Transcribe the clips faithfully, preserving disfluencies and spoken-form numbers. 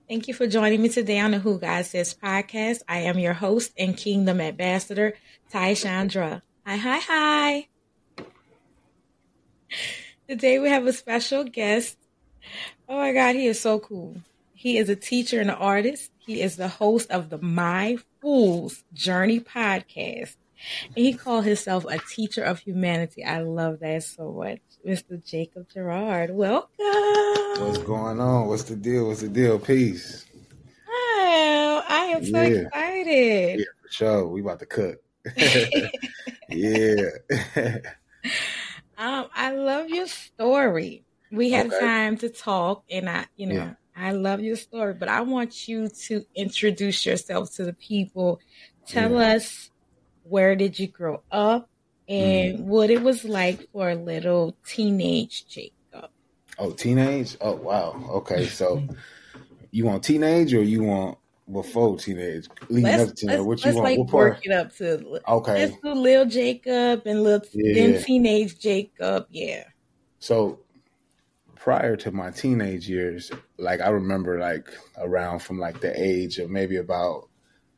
Thank you for joining me today on the Who God Says podcast. I am your host and Kingdom Ambassador, Ty Chandra. Hi, hi, hi. Today we have a special guest. Oh my God, he is so cool. He is a teacher and an artist. He is the host of the My Fool's Journey podcast. And he called himself a teacher of humanity. I love that so much. Mister Jacob Gerard, welcome. What's going on? What's the deal? What's the deal? Peace. Hi, I am so Yeah. excited. Yeah, for sure. We about to cook. Yeah. um, I love your story. We had Okay. time to talk, and I, you know, Yeah. I love your story, but I want you to introduce yourself to the people. Tell Yeah. us, where did you grow up and what it was like for a little teenage Jacob. Oh, teenage? Oh, wow. Okay. So you want teenage or you want before teenage? Leading Let's up to let's, what you let's want? like What work part? it up to Okay. let's do little Jacob and little then Yeah. teenage Jacob. Yeah. So prior to my teenage years, like I remember like around from like the age of maybe about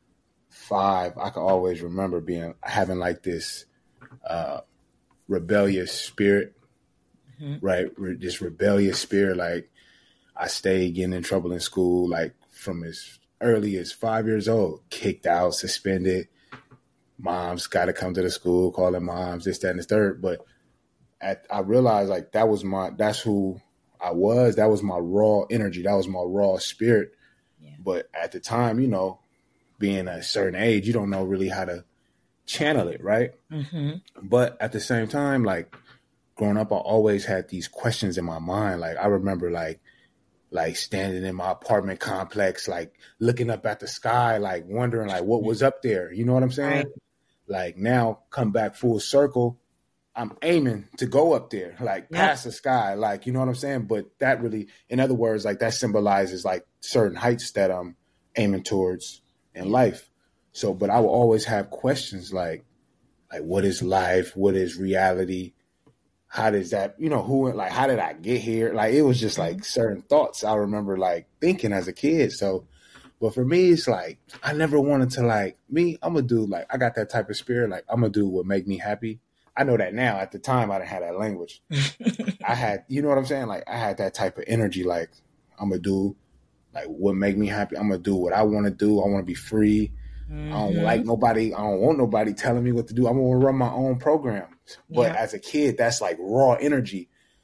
five, I can always remember being having like this uh, rebellious spirit, Mhm. right? Re- this rebellious spirit. Like I stayed getting in trouble in school, like from as early as five years old, kicked out, suspended. Moms got to come to the school, calling moms, this, that, and the third. But at, I realized like that was my, that's who I was. That was my raw energy. That was my raw spirit. Yeah. But at the time, you know, being a certain age, you don't know really how to channel it, right? Mm-hmm. But at the same time, like growing up, I always had these questions in my mind. Like I remember like, like standing in my apartment complex, like looking up at the sky, like wondering like what was up there. You know what I'm saying? Right. Like now come back full circle. I'm aiming to go up there, like Yep. past the sky, like, you know what I'm saying? But that really, in other words, like that symbolizes like certain heights that I'm aiming towards in life. So, but I will always have questions like, like, what is life? What is reality? How does that, you know, who, like, how did I get here? Like, it was just like certain thoughts I remember like thinking as a kid. So, but for me, it's like, I never wanted to like, me, I'm a dude, like, I got that type of spirit. Like, I'm a dude what make me happy. I know that now. At the time, I didn't have that language. I had, you know what I'm saying? Like, I had that type of energy. Like, I'm a dude. Like, what make me happy? I'm gonna do what I want to do. I want to be free. Mm-hmm. I don't like nobody. I don't want nobody telling me what to do. I'm gonna run my own program. But Yeah. as a kid, that's like raw energy.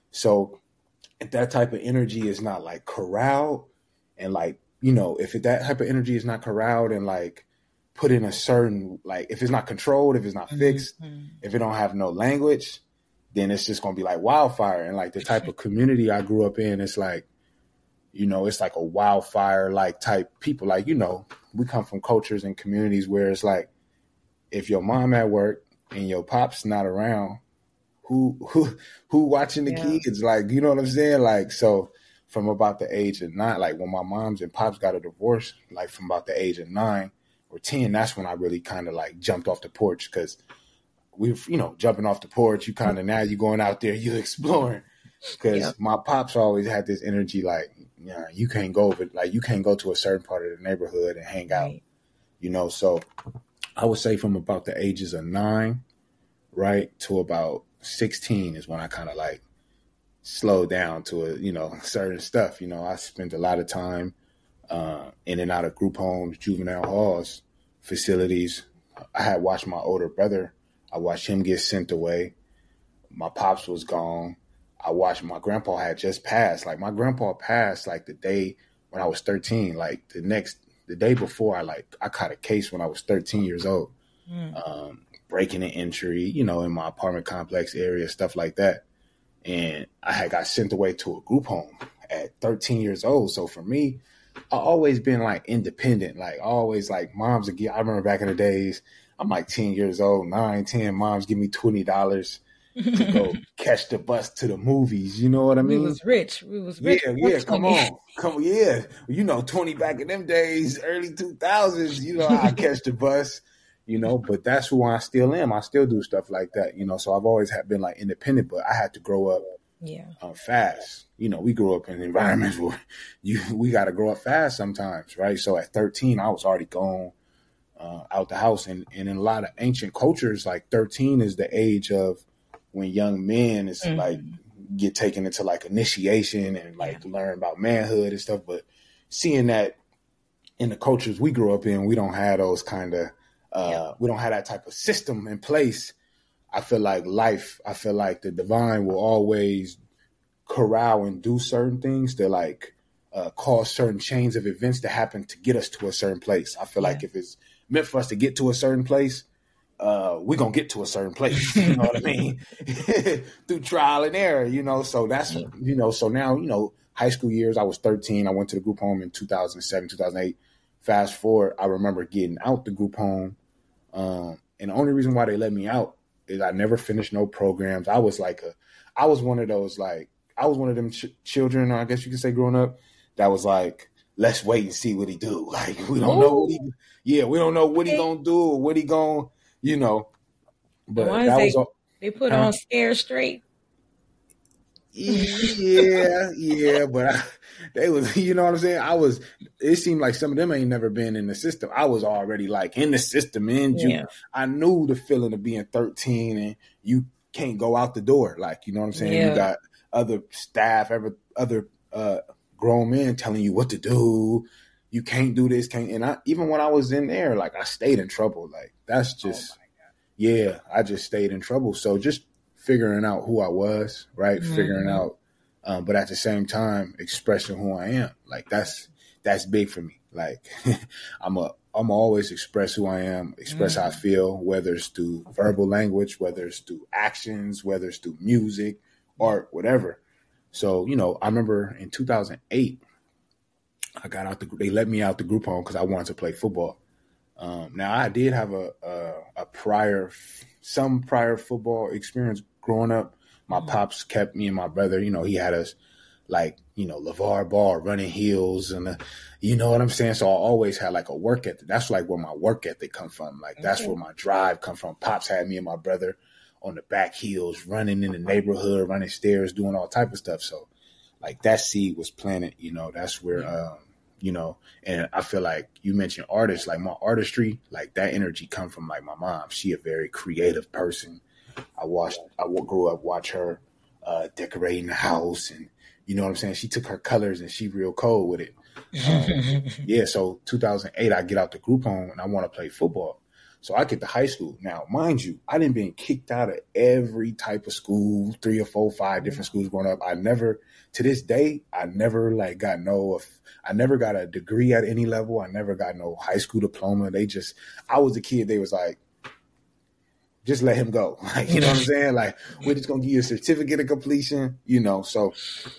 So if that type of energy is not like corralled, and like, you know, if it, that type of energy is not corralled and like put in a certain, like if it's not controlled, if it's not fixed, Mm-hmm. if it don't have no language, then it's just gonna be like wildfire. And like the type of community I grew up in, it's like, you know, it's like a wildfire like type people. Like, you know, we come from cultures and communities where it's like, if your mom at work and your pop's not around, who who who watching the Yeah. kids? Like, you know what I'm saying? Like, so from about the age of nine, like when my moms and pops got a divorce, like from about the age of nine or ten, that's when I really kind of like jumped off the porch, because we've, you know, jumping off the porch, you kind of, now you going out there, you exploring. Because Yeah. my pops always had this energy like, yeah, you can't go over, like you can't go to a certain part of the neighborhood and hang out, Right. you know. So I would say from about the ages of nine, right, to about sixteen is when I kind of like slowed down to a, you know, certain stuff. You know, I spent a lot of time uh, in and out of group homes, juvenile halls, facilities. I had watched my older brother. I watched him get sent away. My pops was gone. I watched my grandpa had just passed. Like my grandpa passed like the day when I was thirteen. Like the next, the day before, I like I caught a case when I was thirteen years old, Mm. um, breaking and entry, you know, in my apartment complex area, stuff like that. And I had got sent away to a group home at thirteen years old. So for me, I always been like independent. Like always like moms would get, I remember back in the days, I'm like ten years old, nine, ten, moms give me twenty dollars to go catch the bus to the movies. You know what I We mean? was rich. We was rich. Yeah, yeah, come on. Come yeah. You know, twenty back in them days, early two thousands, you know, I catch the bus, you know, but that's who I still am. I still do stuff like that, you know. So I've always had been like independent, but I had to grow up Yeah. um, fast. You know, we grew up in environments where you we got to grow up fast sometimes, right? So at thirteen, I was already gone uh, out the house, and, and in a lot of ancient cultures, like thirteen is the age of when young men is mm-hmm. like get taken into like initiation and like yeah. learn about manhood and stuff. But seeing that in the cultures we grew up in, we don't have those kind of uh, yeah. we don't have that type of system in place. I feel like life, I feel like the divine will always corral and do certain things to like uh, cause certain chains of events to happen to get us to a certain place. I feel yeah. like if it's meant for us to get to a certain place, uh, we're going to get to a certain place. You know what I mean? Through trial and error, you know? So that's, yeah. you know, so now, you know, high school years, I was thirteen. I went to the group home in two thousand seven, two thousand eight. Fast forward, I remember getting out the group home. Um, and the only reason why they let me out is I never finished no programs. I was like a, I was one of those, like, I was one of them ch- children, I guess you could say, growing up, that was like, let's wait and see what he do. Like, we don't Ooh. know what he, yeah, we don't know what he gonna do or what he gonna, you know. But the that they, was all, they put uh, on Scare Straight. Yeah, yeah, but I, they was, you know what I'm saying? I was, it seemed like some of them ain't never been in the system. I was already like in the system, in June. Yeah. I knew the feeling of being thirteen and you can't go out the door. Like, you know what I'm saying? Yeah. You got other staff, ever other uh, grown men telling you what to do. You can't do this, can't. And I, even when I was in there, like I stayed in trouble. Like that's just, oh yeah, I just stayed in trouble. So just figuring out who I was, right? Mm-hmm. Figuring out, um, but at the same time, expressing who I am. Like that's, that's big for me. Like I'm a, I'm always express who I am, express mm-hmm. how I feel, whether it's through verbal language, whether it's through actions, whether it's through music, art, whatever. So, you know, I remember in two thousand eight, I got out the, they let me out the group home because I wanted to play football. Um, now I did have a, a, a prior, some prior football experience growing up. My mm-hmm. pops kept me and my brother, you know, he had us like, you know, LeVar Ball running heels and, uh, you know what I'm saying? So I always had like a work ethic. That's like where my work ethic come from. Like that's okay. where my drive come from. Pops had me and my brother on the back heels, running in the neighborhood, running stairs, doing all type of stuff. So like that seed was planted, you know, that's where, mm-hmm. um, you know, and I feel like you mentioned artists, like my artistry, like that energy come from like my mom. She a very creative person. I watched, I grew up watch her uh, decorating the house and, you know what I'm saying? She took her colors and she real cold with it. Um, yeah. So two thousand eight, I get out the group home and I want to play football. So I get to high school. Now, mind you, I didn't been kicked out of every type of school, three or four, five different schools growing up. I never, to this day, I never like got no, I never got a degree at any level. I never got no high school diploma. They just, I was a kid. They was like, just let him go. Like, you know what I'm saying? Like, we're just going to give you a certificate of completion, you know? So,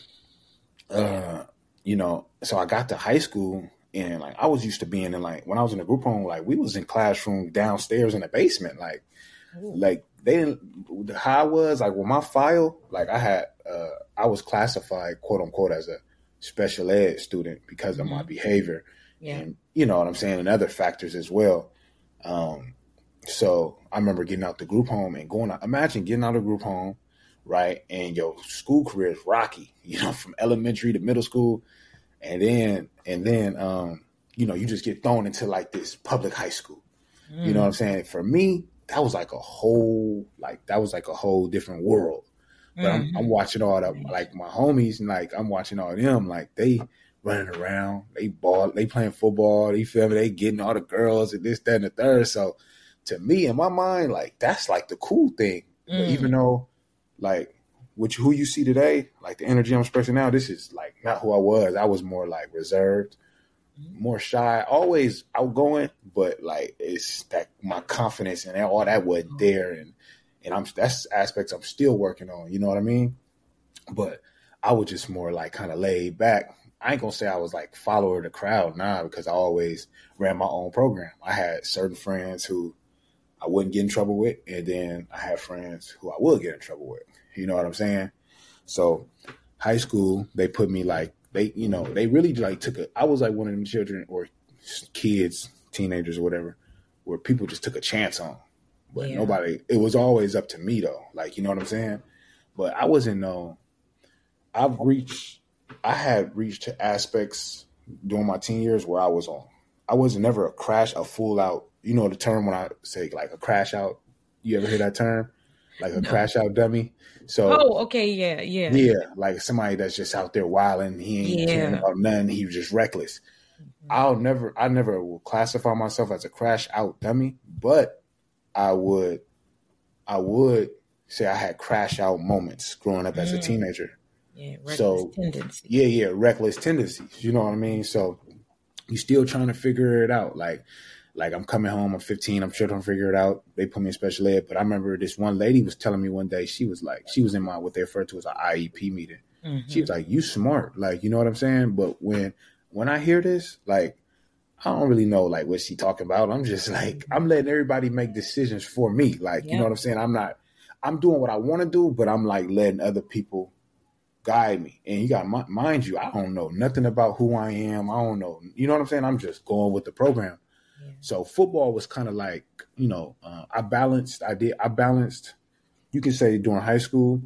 uh, you know, so I got to high school. And like I was used to being in like when I was in a group home, like we was in classroom downstairs in the basement. Like, Ooh. like they didn't how I was like with my file, like I had uh I was classified quote unquote as a special ed student because of mm-hmm. my behavior. Yeah. And you know what I'm saying, and other factors as well. Um so I remember getting out the group home and going out, imagine getting out of group home, right? And your school career is rocky, you know, from elementary to middle school. And then, and then, um, you know, you just get thrown into like this public high school. Mm. You know what I'm saying? For me, that was like a whole, like, that was like a whole different world. But mm-hmm. I'm, I'm watching all the, like my homies, and like, I'm watching all of them, like they running around, they ball, they playing football, you feel me? They getting all the girls and this, that, and the third. So to me, in my mind, like, that's like the cool thing. Mm. But even though, like, which who you see today, like the energy I'm expressing now, this is like not who I was. I was more like reserved, more shy, always outgoing, but like it's that my confidence and all that wasn't there. And, and I'm, that's aspects I'm still working on, you know what I mean? But I was just more like kind of laid back. I ain't gonna say I was like follower of the crowd now, because I always ran my own program. I had certain friends who I wouldn't get in trouble with, and then I had friends who I would get in trouble with. You know what I'm saying? So high school, they put me like, they, you know, they really like took a, I was like one of them children or kids, teenagers or whatever, where people just took a chance on. But yeah. nobody, it was always up to me though. Like, you know what I'm saying? But I wasn't no, I've reached, I had reached aspects during my teen years where I was on. I was never a crash, a full out. You know the term when I say like a crash out. You ever hear that term? Like a no. crash out dummy. So oh, okay, yeah, yeah, yeah, like somebody that's just out there wilding. He ain't yeah. caring about nothing. He was just reckless. Mm-hmm. I'll never, I never will classify myself as a crash out dummy, but I would, I would say I had crash out moments growing up mm. as a teenager. Yeah, reckless so, tendencies. Yeah, yeah, reckless tendencies. You know what I mean? So you're still trying to figure it out. Like, like I'm coming home, I'm fifteen, I'm still trying to figure it out. They put me in special ed. But I remember this one lady was telling me one day, she was like, she was in my, what they refer to as an I E P meeting. Mm-hmm. She was like, you smart. Like, you know what I'm saying? But when, when I hear this, like, I don't really know, like, what she talking about. I'm just like, mm-hmm. I'm letting everybody make decisions for me. Like, yep. you know what I'm saying? I'm not, I'm doing what I want to do, but I'm like letting other people guide me. And you got to mind you, I don't know nothing about who I am. I don't know. You know what I'm saying? I'm just going with the program. Yeah. So football was kind of like, you know, uh, I balanced, I did, I balanced, you can say during high school,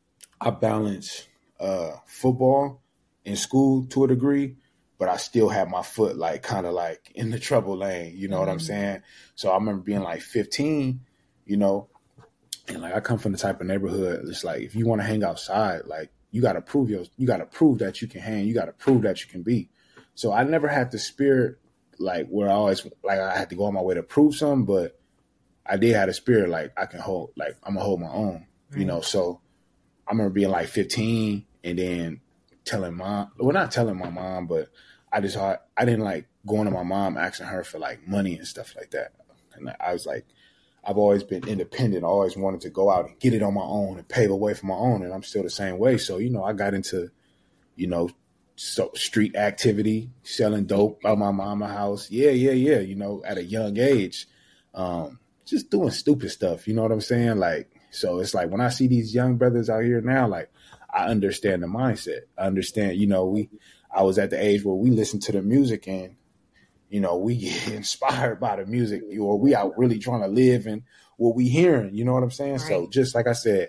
I balanced uh, football in school to a degree, but I still had my foot like kind of like in the trouble lane. You know mm-hmm. what I'm saying? So I remember being like fifteen, you know, and like I come from the type of neighborhood, it's like if you want to hang outside, like you got to prove your, you got to prove that you can hang, you got to prove that you can be. So I never had the spirit like where I always like I had to go on my way to prove something, but I did have a spirit like I can hold, like I'm gonna hold my own, right. you know. So I remember being like fifteen and then telling mom, well not telling my mom, but I just I, I didn't like going to my mom asking her for like money and stuff like that. And I was like, I've always been independent. I always wanted to go out and get it on my own and pave a way for my own. And I'm still the same way. So, you know, I got into, you know, so street activity, selling dope out my mama's house. Yeah, yeah, yeah. You know, at a young age, um, just doing stupid stuff. You know what I'm saying? Like, so it's like when I see these young brothers out here now, like I understand the mindset. I understand, you know, we, I was at the age where we listen to the music and, you know, we get inspired by the music, or we out really trying to live in what we hearing. You know what I'm saying? Right. So just like I said,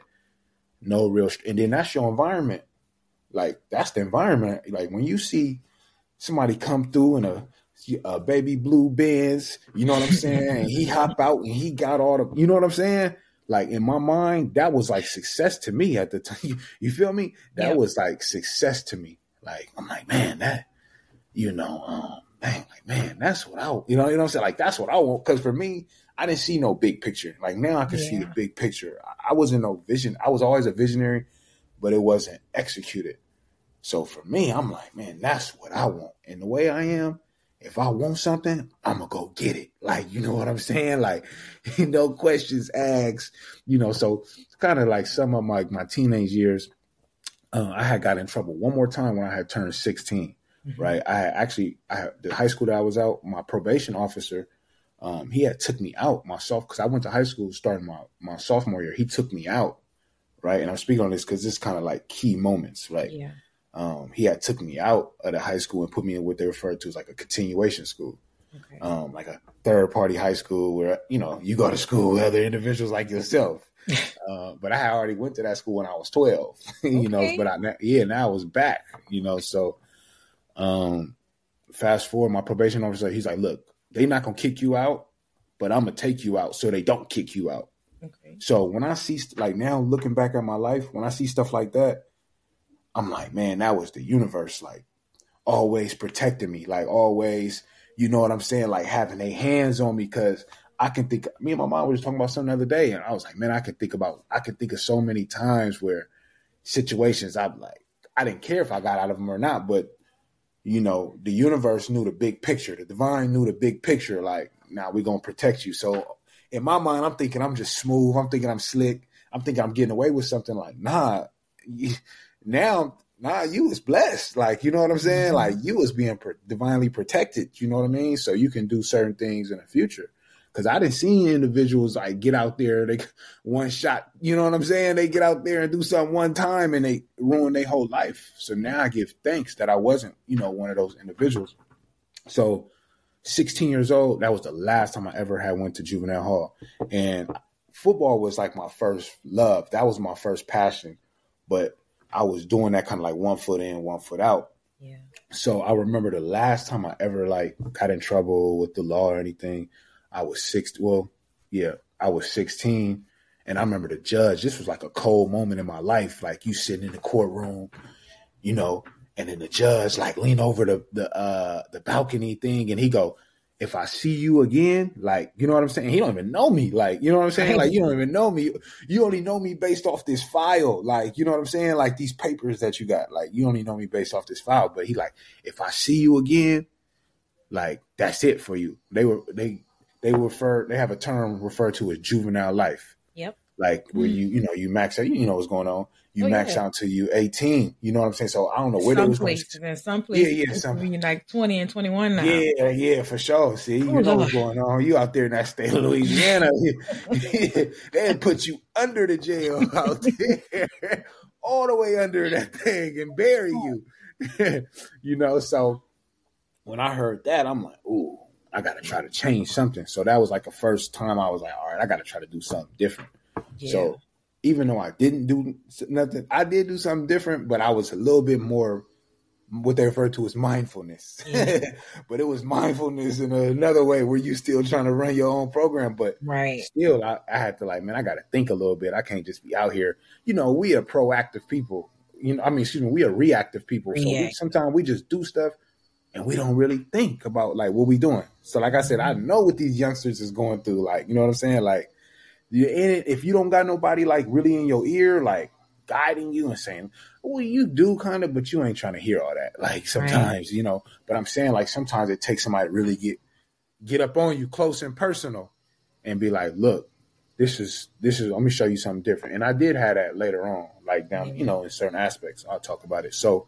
no real, and then that's your environment. Like that's the environment. Like when you see somebody come through in a, a baby blue Benz, you know what I'm saying? And he hop out and he got all the, you know what I'm saying? Like in my mind, that was like success to me at the time. You, you feel me? That yep. was like success to me. Like I'm like, man, that, you know, um, man, like, man, that's what I, you know, you know what I'm saying? Like, that's what I want. Cause for me, I didn't see no big picture. Like now I can yeah. see the big picture. I, I wasn't no vision. I was always a visionary, but it wasn't executed. So for me, I'm like, man, that's what I want. And the way I am, if I want something, I'm gonna go get it. Like, you know what I'm saying? Like, no questions asked, you know, so kind of like some of my, my teenage years, uh, I had got in trouble one more time when I had turned sixteen. Mm-hmm. Right. I actually, I the high school that I was out, my probation officer, um, he had took me out myself because I went to high school starting my, my sophomore year. He took me out. Right. And I'm speaking on this because this kind of like key moments. Right. Yeah. Um, he had took me out of the high school and put me in what they refer to as like a continuation school, okay. um, like a third party high school where, you know, you go to school with other individuals like yourself. uh, but I had already went to that school when I was twelve, you okay. know, but I, yeah, now I was back, you know, so. Um, fast forward, my probation officer, he's like, look, they're not going to kick you out, but I'm going to take you out so they don't kick you out. Okay. So when I see, like now looking back at my life, when I see stuff like that, I'm like, man, that was the universe, like always protecting me, like always, you know what I'm saying? Like having their hands on me. Cause I can think, me and my mom were just talking about something the other day. And I was like, man, I could think about, I could think of so many times where situations I'm like, I didn't care if I got out of them or not, but you know, the universe knew the big picture. The divine knew the big picture. Like, now nah, we're going to protect you. So in my mind, I'm thinking I'm just smooth. I'm thinking I'm slick. I'm thinking I'm getting away with something. Like, nah, you, now, nah, you was blessed. Like, you know what I'm saying? Mm-hmm. Like, you was being pro- divinely protected. You know what I mean? So you can do certain things in the future. Because I didn't see individuals like get out there, they one shot, you know what I'm saying? They get out there and do something one time and they ruin their whole life. So now I give thanks that I wasn't, you know, one of those individuals. So sixteen years old, that was the last time I ever had went to juvenile hall. And football was like my first love. That was my first passion. But I was doing that kind of like one foot in, one foot out. Yeah. So I remember the last time I ever like got in trouble with the law or anything, I was six. Well, yeah, I was sixteen. And I remember the judge, this was like a cold moment in my life. Like you sitting in the courtroom, you know, and then the judge like lean over the, the, uh, the balcony thing. And he go, if I see you again, like, you know what I'm saying? He don't even know me. Like, you know what I'm saying? Like, you don't even know me. You only know me based off this file. Like, you know what I'm saying? Like these papers that you got, like, you only know me based off this file. But he like, if I see you again, like, that's it for you. They were, they, they refer, they have a term referred to as juvenile life. Yep. Like where you, you know, you max out, you know what's going on. You oh, max yeah. out to you eighteen. You know what I'm saying? So I don't know where some they was places, going. and some places, yeah, yeah, some you're like twenty and twenty-one now. Yeah, yeah, for sure. See, you oh, know Lord. what's going on. You out there in that state of Louisiana. They put you under the jail out there, all the way under that thing and bury you. You know, so when I heard that, I'm like, ooh, I got to try to change something. So that was like the first time I was like, all right, I got to try to do something different. Yeah. So even though I didn't do nothing, I did do something different, but I was a little bit more what they refer to as mindfulness. Yeah. But it was mindfulness in another way where you still trying to run your own program. But right. still, I, I had to like, man, I got to think a little bit. I can't just be out here. You know, we are proactive people. You know, I mean, excuse me, we are reactive people. So yeah. we, sometimes we just do stuff and we don't really think about like what we doing. So like I said, I know what these youngsters is going through. Like, you know what I'm saying? Like, you're in it. If you don't got nobody like really in your ear, like guiding you and saying, well, you do kind of, but you ain't trying to hear all that. Like sometimes, right. you know, but I'm saying like sometimes it takes somebody to really get, get up on you close and personal and be like, look, this is, this is, let me show you something different. And I did have that later on, like down, mm-hmm. you know, in certain aspects, I'll talk about it. So,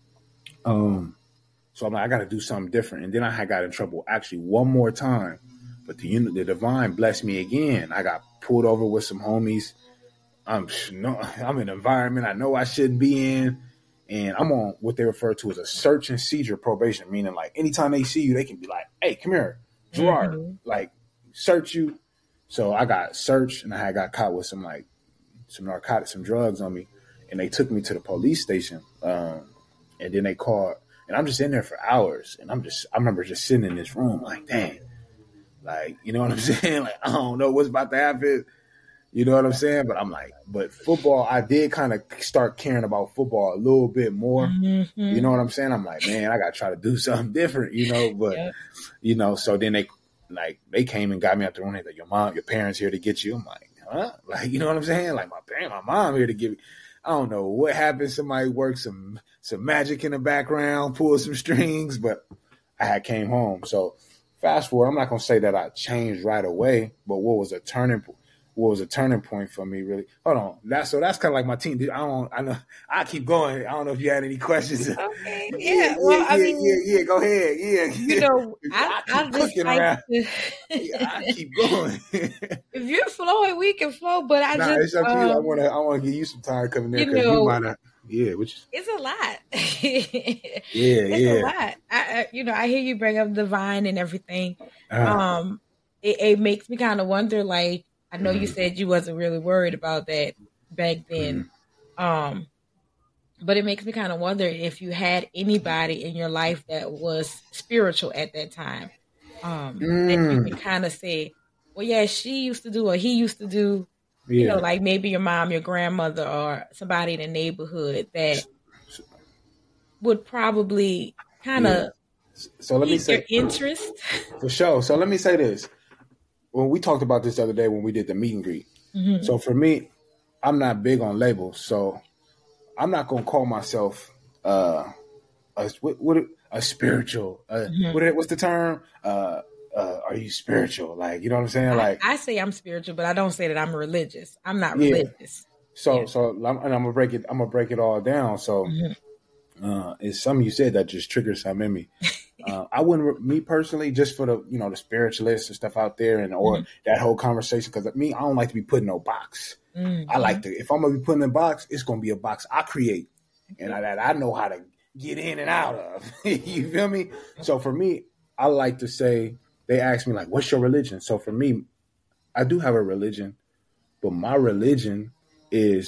um, so I'm like, I got to do something different. And then I had got in trouble actually one more time, but the, the divine blessed me again. I got pulled over with some homies. I'm no, I'm in an environment I know I shouldn't be in, and I'm on what they refer to as a search and seizure probation, meaning like anytime they see you, they can be like, "Hey, come here, Gerard," mm-hmm. like search you. So I got searched, and I had got caught with some like some narcotics, some drugs on me, and they took me to the police station, um, and then they called, and I'm just in there for hours, and I'm just I remember just sitting in this room like, dang. Like, you know what I'm saying? Like, I don't know what's about to happen. You know what I'm saying? But I'm like, but football, I did kind of start caring about football a little bit more. Mm-hmm. You know what I'm saying? I'm like, man, I got to try to do something different, you know? But, yeah. you know, so then they, like, they came and got me out the room. They're like, your mom, your parents here to get you. I'm like, huh? Like, you know what I'm saying? Like, my parent, my mom here to give me. I don't know what happened. Somebody worked some, some magic in the background, pulled some strings, but I had came home. So, fast forward, I'm not gonna say that I changed right away, but what was a turning what was a turning point for me really? Hold on, that's so that's kind of like my team. I don't, I know, I keep going. I don't know if you had any questions. Okay, yeah, yeah well, yeah, I yeah, mean, yeah, yeah, go ahead, yeah. You know, I, I keep I just cooking like around. To... yeah, I keep going. If you're flowing, we can flow. But I nah, just, it's up to um, you. I want to, I want to give you some time coming there because you, know, you might not. Yeah, which it's a lot. yeah, it's yeah. a lot. I, I, you know, I hear you bring up divine and everything. Uh, um, it, it makes me kind of wonder. Like, I know mm. you said you wasn't really worried about that back then. Mm. Um, but it makes me kind of wonder if you had anybody in your life that was spiritual at that time. Um, mm. that you can kind of say, well, yeah, she used to do or he used to do. Yeah. You know, like maybe your mom, your grandmother, or somebody in the neighborhood that would probably kind of yeah. so let me say your interest. For sure. So let me say this. When we talked about this the other day when we did the meet and greet. Mm-hmm. So for me, I'm not big on labels. So I'm not going to call myself uh, a, what, what, a spiritual. Uh, mm-hmm. what, what's the term? Uh, Uh, are you spiritual? Like, you know what I'm saying? Like, I, I say I'm spiritual, but I don't say that I'm religious. I'm not yeah. religious. So, yeah. so, and I'm gonna break it. I'm gonna break it all down. So, mm-hmm. uh, it's something you said that just triggered something in me. uh, I wouldn't, me personally, just for the, you know, the spiritualists and stuff out there, and or mm-hmm. that whole conversation. Because me, I don't like to be put in no box. Mm-hmm. I like to, if I'm gonna be put in a box, it's gonna be a box I create, and I, that I know how to get in and out of. You feel me? So for me, I like to say. They ask me, like, what's your religion? So for me, I do have a religion, but my religion is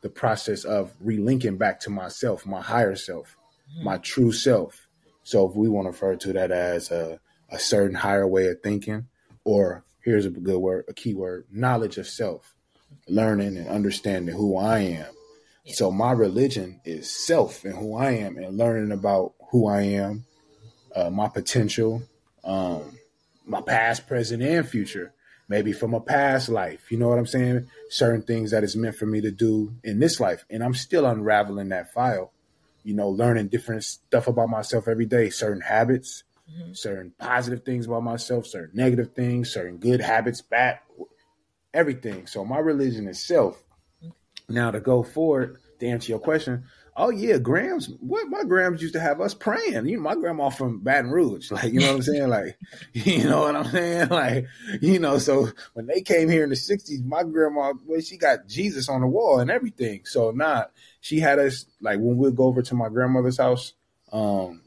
the process of relinking back to myself, my higher self, mm-hmm. my true self. So if we want to refer to that as a, a certain higher way of thinking, or here's a good word, a key word, knowledge of self, learning and understanding who I am. Yeah. So my religion is self and who I am, and learning about who I am, uh, my potential, um, my past, present, and future, maybe from a past life. You know what I'm saying? Certain things that is meant for me to do in this life. And I'm still unraveling that file, you know, learning different stuff about myself every day, certain habits, mm-hmm. certain positive things about myself, certain negative things, certain good habits, bad, everything. So my religion is self. Okay. Now to go forward, to answer your question, oh yeah, Grams. What my Grams used to have us praying. You know, my grandma from Baton Rouge, like, you know what I'm saying? Like, you know what I'm saying? Like, you know, so when they came here in the sixties, my grandma, well, she got Jesus on the wall and everything. So nah, she had us, like, when we'd go over to my grandmother's house, um,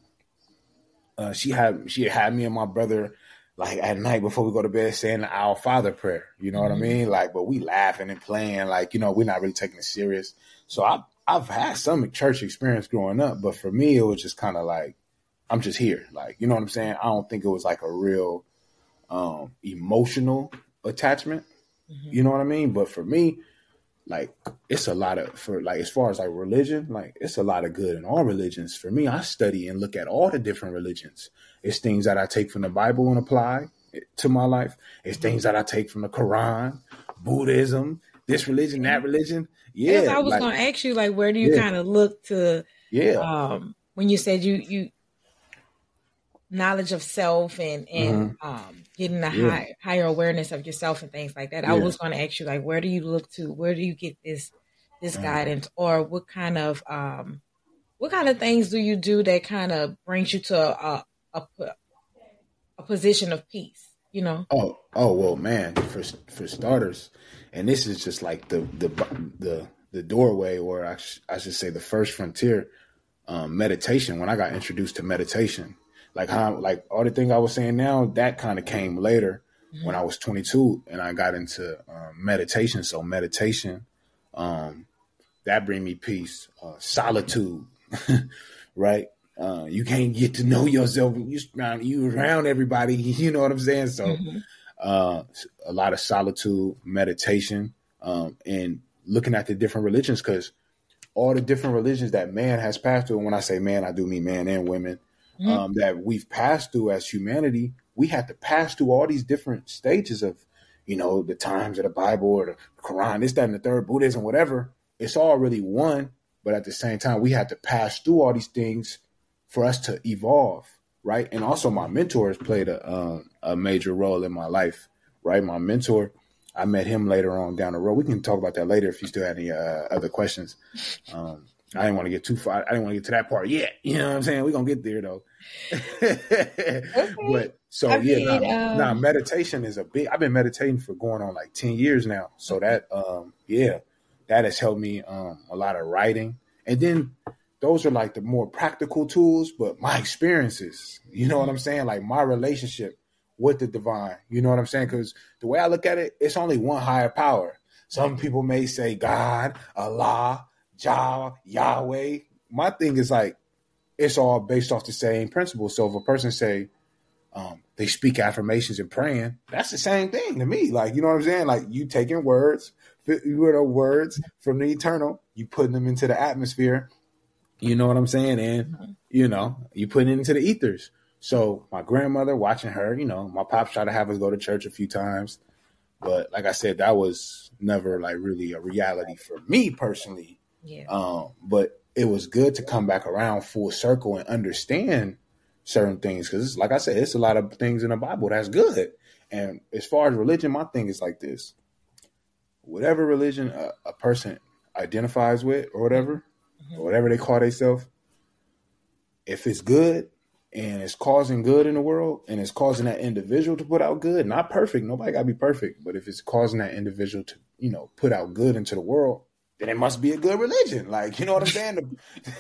uh, she had she had me and my brother, like, at night before we go to bed, saying the Our Father prayer. You know mm-hmm. what I mean? Like, but we laughing and playing, like, you know, we're not really taking it serious. So I. I've had some church experience growing up, but for me, it was just kind of like, I'm just here. Like, you know what I'm saying? I don't think it was like a real um, emotional attachment. Mm-hmm. You know what I mean? But for me, like, it's a lot of, for like, as far as like religion, like, it's a lot of good in all religions. For me, I study and look at all the different religions. It's things that I take from the Bible and apply to my life. It's mm-hmm. things that I take from the Quran, Buddhism, this religion, that religion. Yeah, I was like, going to ask you, like, where do you yeah. kind of look to? Yeah. Um, when you said you you knowledge of self and and mm-hmm. um, getting a yeah. high, higher awareness of yourself and things like that, yeah. I was going to ask you, like, where do you look to? Where do you get this this mm-hmm. guidance, or what kind of um, what kind of things do you do that kind of brings you to a a, a position of peace? You know? Oh, oh well, man. For for starters. And this is just like the the the, the doorway, or I, sh- I should say the first frontier, um, meditation. When I got introduced to meditation, like how like all the thing I was saying now, that kind of came later mm-hmm. when I was twenty-two and I got into um, meditation. So meditation, um, that bring me peace, uh, solitude, right? Uh, you can't get to know yourself. You around you around everybody. You know what I'm saying? So. Mm-hmm. Uh, a lot of solitude, meditation, um, and looking at the different religions, because all the different religions that man has passed through, and when I say man, I do mean man and women, mm-hmm. um, that we've passed through as humanity, we had to pass through all these different stages of, you know, the times of the Bible or the Quran, this, that, and the third, Buddhism, whatever. It's all really one, but at the same time, we had to pass through all these things for us to evolve. Right. And also my mentors played a, um, a major role in my life. Right. My mentor, I met him later on down the road. We can talk about that later if you still have any uh, other questions. Um, I didn't want to get too far. I didn't want to get to that part yet. You know what I'm saying? We're going to get there, though. Okay. But so, I yeah, mean, now, um... now meditation is a big, I've been meditating for going on like ten years now. So that, um, yeah, that has helped me um, a lot of writing. And then those are like the more practical tools, but my experiences, you know what I'm saying? Like my relationship with the divine, you know what I'm saying? Because the way I look at it, it's only one higher power. Some people may say God, Allah, Jah, Yahweh. My thing is like, it's all based off the same principle. So if a person say um, they speak affirmations and praying, that's the same thing to me. Like, you know what I'm saying? Like you taking words, you know, words from the eternal, you putting them into the atmosphere. You know what I'm saying? And, you know, you put it into the ethers. So my grandmother, watching her, you know, my pops tried to have us go to church a few times. But like I said, that was never like really a reality for me personally. Yeah. Um, but it was good to come back around full circle and understand certain things. Because like I said, it's a lot of things in the Bible that's good. And as far as religion, my thing is like this. Whatever religion a, a person identifies with or whatever, mm-hmm. or whatever they call themselves, if it's good and it's causing good in the world and it's causing that individual to put out good, not perfect, nobody got to be perfect, but if it's causing that individual to, you know, put out good into the world, then it must be a good religion. Like, you know what I'm saying?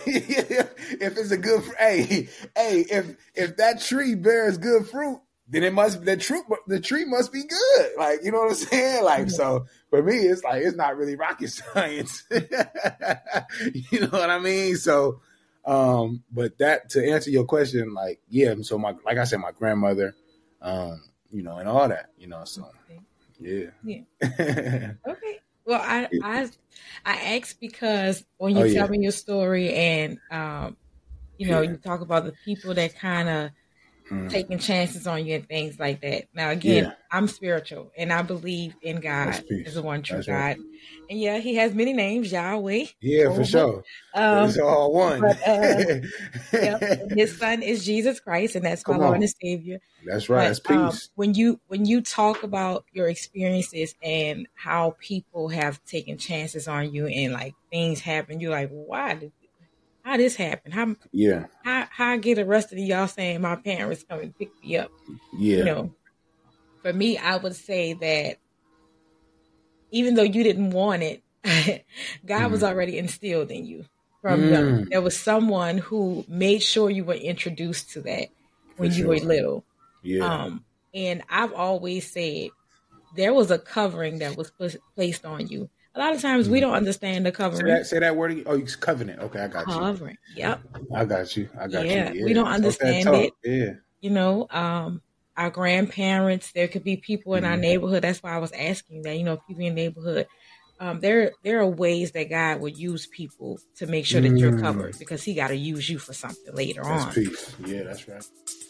If it's a good, hey, hey, if if that tree bears good fruit, then it must the tree the tree must be good. Like, you know what I'm saying? Like, so for me, it's like it's not really rocket science. You know what I mean? So, um, but that to answer your question, like, yeah. So my, like I said, my grandmother, um, you know, and all that, you know. So, yeah, yeah. Okay. Well, I I I asked because when you oh, tell yeah. me your story and um, you know, Yeah. you talk about the people that kind of Mm. taking chances on you and things like that. Now, again, Yeah. I'm spiritual and I believe in That's God peace. as the one true That's God. right. And yeah, he has many names, Yahweh, Yeah, for Jehovah. sure. But Um, it's all one. but uh, yep, and his son is Jesus Christ, and that's my Come Lord on. and Savior. That's right. But That's um, peace. when you when you talk about your experiences and how people have taken chances on you and like things happen, you're like, why did how this happen? How Yeah. how how I get arrested and y'all saying my parents come and pick me up? Yeah. You know, for me, I would say that even though you didn't want it, God mm. was already instilled in you from mm. young. There was someone who made sure you were introduced to that when For you sure. were little. Yeah. Um, and I've always said there was a covering that was placed on you. A lot of times mm. we don't understand the covering. Say that, say that word again. Oh, it's covenant. Okay, I got covering. you. Covering. Yep. I got you. I got yeah. you. Yeah. We don't understand talk. it. Yeah. You know, um, our grandparents, there could be people in mm. our neighborhood. That's why I was asking that, you know, people in the neighborhood. Um, there, there are ways that God would use people to make sure that mm. you're covered because he got to use you for something later that's on. Peace. Yeah, that's right.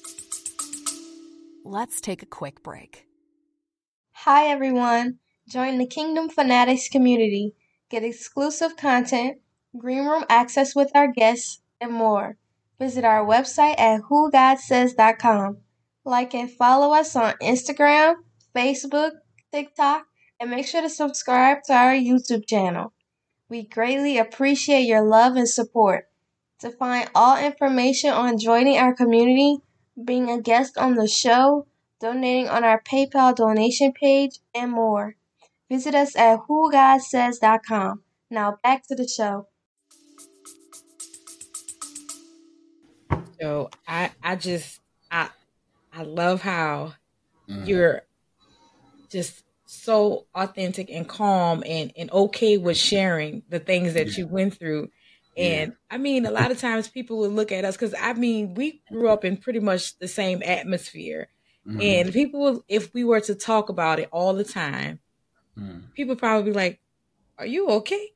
Let's take a quick break. Hi, everyone. Join the Kingdom Fanatics community. Get exclusive content, green room access with our guests, and more. Visit our website at who god says dot com. Like and follow us on Instagram, Facebook, TikTok, and make sure to subscribe to our YouTube channel. We greatly appreciate your love and support. To find all information on joining our community, being a guest on the show, donating on our PayPal donation page, and more, visit us at who god says dot com. Now back to the show. So I, I just, I, I love how mm. you're just so authentic and calm and, and okay with sharing the things that yeah. you went through. And yeah. I mean, a lot of times people would look at us because I mean, we grew up in pretty much the same atmosphere. Mm-hmm. And people, if we were to talk about it all the time, mm. people probably be like, are you okay?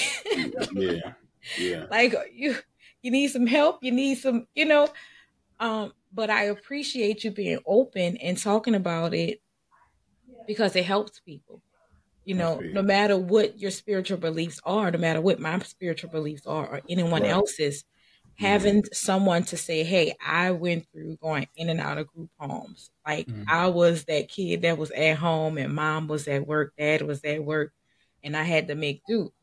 yeah. Yeah. Like you, you need some help. You need some, you know, um, but I appreciate you being open and talking about it because it helps people. You know, no matter what your spiritual beliefs are, no matter what my spiritual beliefs are or anyone right. else's, mm-hmm. having someone to say, hey, I went through going in and out of group homes. Like mm-hmm. I was that kid that was at home and mom was at work, dad was at work, and I had to make do.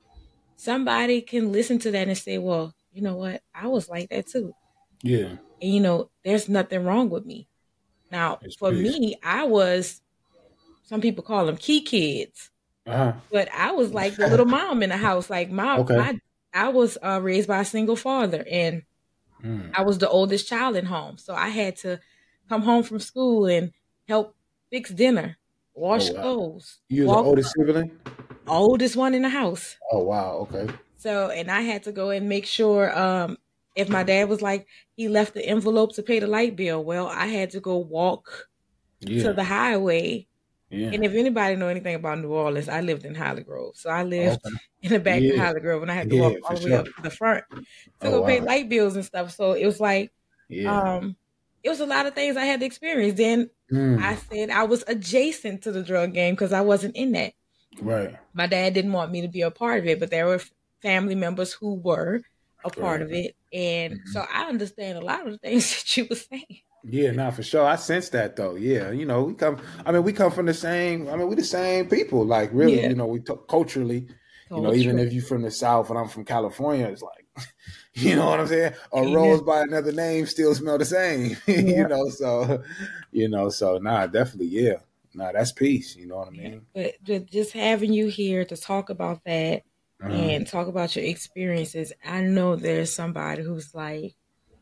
Somebody can listen to that and say, well, you know what? I was like that too. Yeah. And, you know, there's nothing wrong with me. Now, it's for peace. me, I was... Some people call them key kids, uh-huh. but I was like the little mom in the house. Like my, okay. my I was uh, raised by a single father, and mm. I was the oldest child in home. So I had to come home from school and help fix dinner, wash oh, wow. clothes. You was the oldest sibling? Oldest one in the house. Oh wow! Okay. So and I had to go and make sure um, if my dad was like he left the envelope to pay the light bill. Well, I had to go walk yeah. to the highway. Yeah. And if anybody know anything about New Orleans, I lived in Holly Grove. So I lived okay. in the back yeah. of Holly Grove and I had to yeah, walk all the way sure. up to the front to oh, go wow. pay light bills and stuff. So it was like, yeah. um, it was a lot of things I had to experience. Then mm. I said I was adjacent to the drug game because I wasn't in that. Right. My dad didn't want me to be a part of it, but there were family members who were a part right. of it. And mm-hmm. so I understand a lot of the things that you were saying. Yeah, nah, for sure. I sense that though. Yeah, you know, we come. I mean, we come from the same. I mean, we the same people. Like, really, yeah. you know, we t- culturally. Culture. You know, even if you're from the South and I'm from California, it's like, you know what I'm saying? A yeah. rose by another name still smell the same. Yeah. you know, so, you know, so nah, definitely, yeah, nah, that's peace. You know what I mean? Yeah. But just having you here to talk about that uh-huh. and talk about your experiences, I know there's somebody who's like.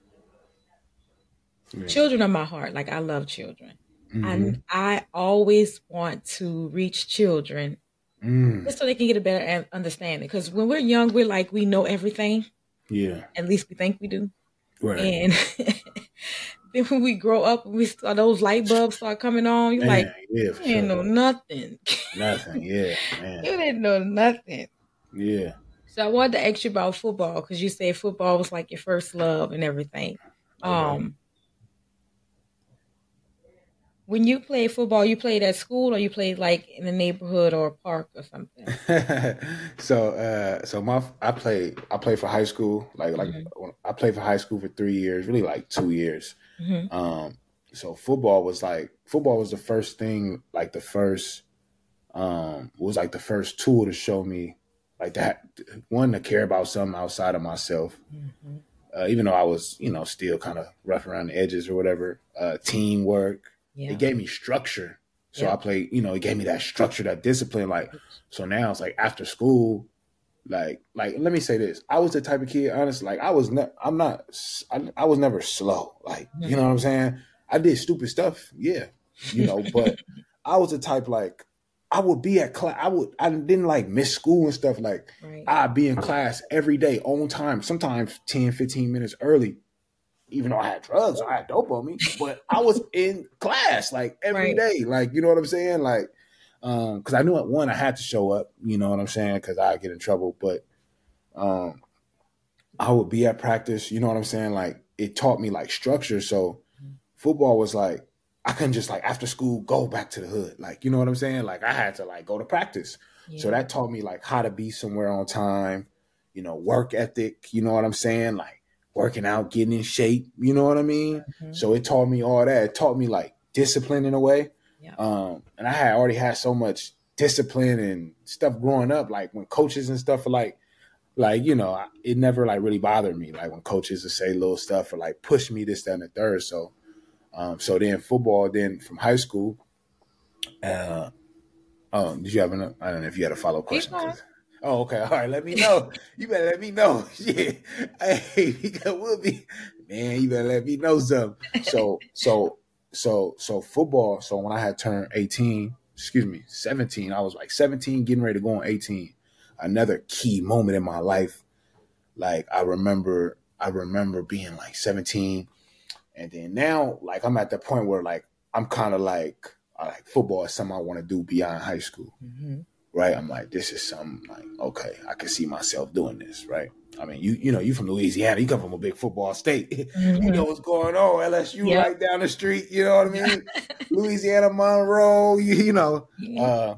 Yeah. Children are my heart. Like I love children. Mm-hmm. I I always want to reach children Mm. just so they can get a better an- understanding. Because when we're young, we're like, we know everything. Yeah. At least we think we do. Right. And then when we grow up, we start, those light bulbs start coming on. You're Man, like, yeah, you for didn't sure. know nothing. Nothing. Yeah, man. You didn't know nothing. Yeah. So I wanted to ask you about football because you said football was like your first love and everything. Okay. Um, when you played football, you played at school or you played like in the neighborhood or a park or something? so, uh, so my I played I played for high school. Like like Mhm. I played for high school for three years, really like two years. Mhm. Um, so football was like football was the first thing, like the first um was like the first tool to show me like that one to care about something outside of myself. Mhm. Uh, even though I was, you know, still kind of rough around the edges or whatever, uh, teamwork. Yeah. It gave me structure. So Yeah. I played, you know, it gave me that structure, that discipline. Like, so now it's like after school, like, like, let me say this. I was the type of kid, honestly, like I was not, I'm not, I, I was never slow. Like, you know what I'm saying? I did stupid stuff. Yeah. You know, but I was the type, like, I would be at class. I would, I didn't like miss school and stuff. Like, Right. I'd be in class every day on time, sometimes ten, fifteen minutes early. Even though I had drugs, I had dope on me, but I was in class like every Right. day. Like, you know what I'm saying? Like, um, cause I knew at one I had to show up, you know what I'm saying? Cause I'd get in trouble, but, um, I would be at practice, you know what I'm saying? Like it taught me like structure. So football was like, I couldn't just like after school, go back to the hood. Like, you know what I'm saying? Like I had to like go to practice. Yeah. So that taught me like how to be somewhere on time, you know, work ethic, you know what I'm saying? Like, working out, getting in shape, you know what I mean? Mhm. So it taught me all that. It taught me like discipline in a way. Yeah. Um, and I had already had so much discipline and stuff growing up. Like when coaches and stuff are like, like, you know, it never like really bothered me. Like when coaches would say little stuff or like push me this, that, and the third. So, um, so then football, then from high school, uh, um, did you have an, I don't know if you had a follow-up question. going. Oh, okay. All right. Let me know. You better let me know. Yeah. Hey, that would be, man, you better let me know something. So, so, so, so football. So when I had turned eighteen, excuse me, seventeen, I was like seventeen, getting ready to go on eighteen. Another key moment in my life. Like I remember, I remember being like seventeen. And then now, like I'm at the point where like, I'm kind of like, I like football is something I want to do beyond high school. Mhm. Right. I'm like, this is something like, okay, I can see myself doing this. Right. I mean, you you know, you from Louisiana, you come from a big football state. Mhm. You know what's going on. L S U Yep. right down the street. You know what I mean? Louisiana, Monroe, you, you know. Yeah. Uh,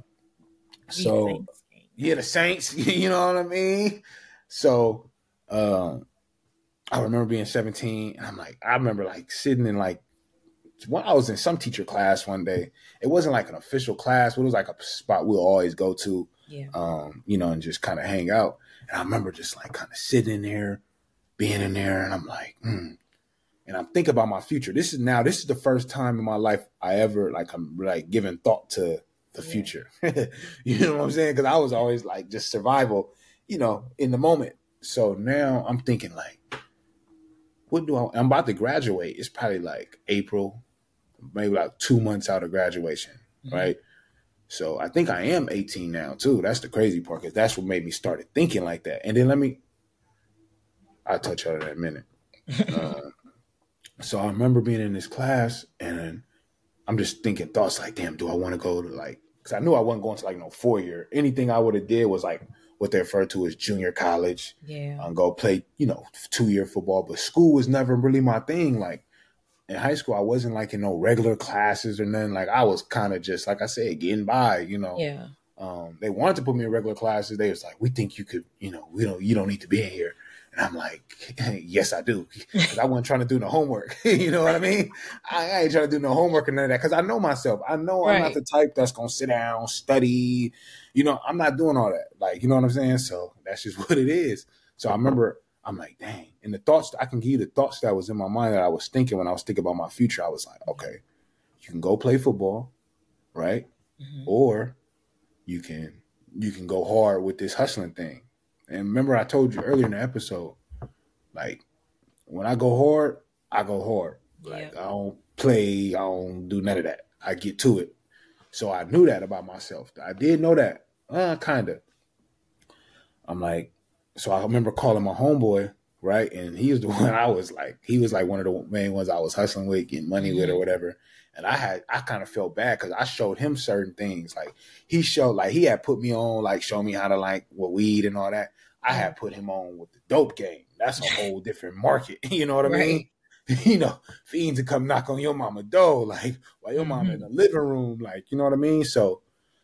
so, Saints game. yeah, the Saints, you know what I mean? So, uh, I remember being seventeen, and I'm like, I remember like sitting in like, when I was in some teacher class one day. It wasn't like an official class, but it was like a spot we'll always go to, Yeah. um, you know, and just kind of hang out. And I remember just like kind of sitting in there, being in there, and I'm like, hmm. And I'm thinking about my future. This is now, this is the first time in my life I ever like, I'm like giving thought to the Yeah. future. You know what I'm saying? Because I was always like just survival, you know, in the moment. So now I'm thinking like, what do I, I'm about to graduate. It's probably like April, maybe like two months out of graduation, Mhm. right? So I think I am eighteen now too. That's the crazy part because that's what made me started thinking like that. And then let me, I'll touch on it in a minute. Uh, so I remember being in this class and I'm just thinking thoughts like, damn, do I want to go to like, because I knew I wasn't going to like no four year. Anything I would have did was like what they refer to as junior college. Yeah. Um, go play, you know, two year football. But school was never really my thing. Like in high school, I wasn't like in no regular classes or nothing. Like I was kind of just, like I said, getting by, you know. Yeah. Um, they wanted to put me in regular classes. They was like, we think you could, you know, we don't, you don't need to be in here. And I'm like, yes, I do. Because I wasn't trying to do no homework. You know what I mean? I, I ain't trying to do no homework or none of that. Because I know myself. I know I'm not Right. the type that's going to sit down, study. You know, I'm not doing all that. Like, you know what I'm saying? So that's just what it is. So I remember, I'm like, dang. And the thoughts, I can give you the thoughts that was in my mind that I was thinking when I was thinking about my future. I was like, okay, you can go play football, right? Mhm. Or you can you can go hard with this hustling thing. And remember I told you earlier in the episode, like when I go hard, I go hard. Like Yeah. I don't play, I don't do none of that. I get to it. So I knew that about myself. I did know that uh, kind of. I'm like, so I remember calling my homeboy, right? And he was the one I was like, he was like one of the main ones I was hustling with, getting money with or whatever. And I had, I kind of felt bad because I showed him certain things. Like he showed, like he had put me on, like show me how to like with weed and all that. I had put him on with the dope game. That's a whole different market. You know what I Right. mean? You know, fiends to come knock on your mama door, like while your mama in the living room, like, you know what I mean? So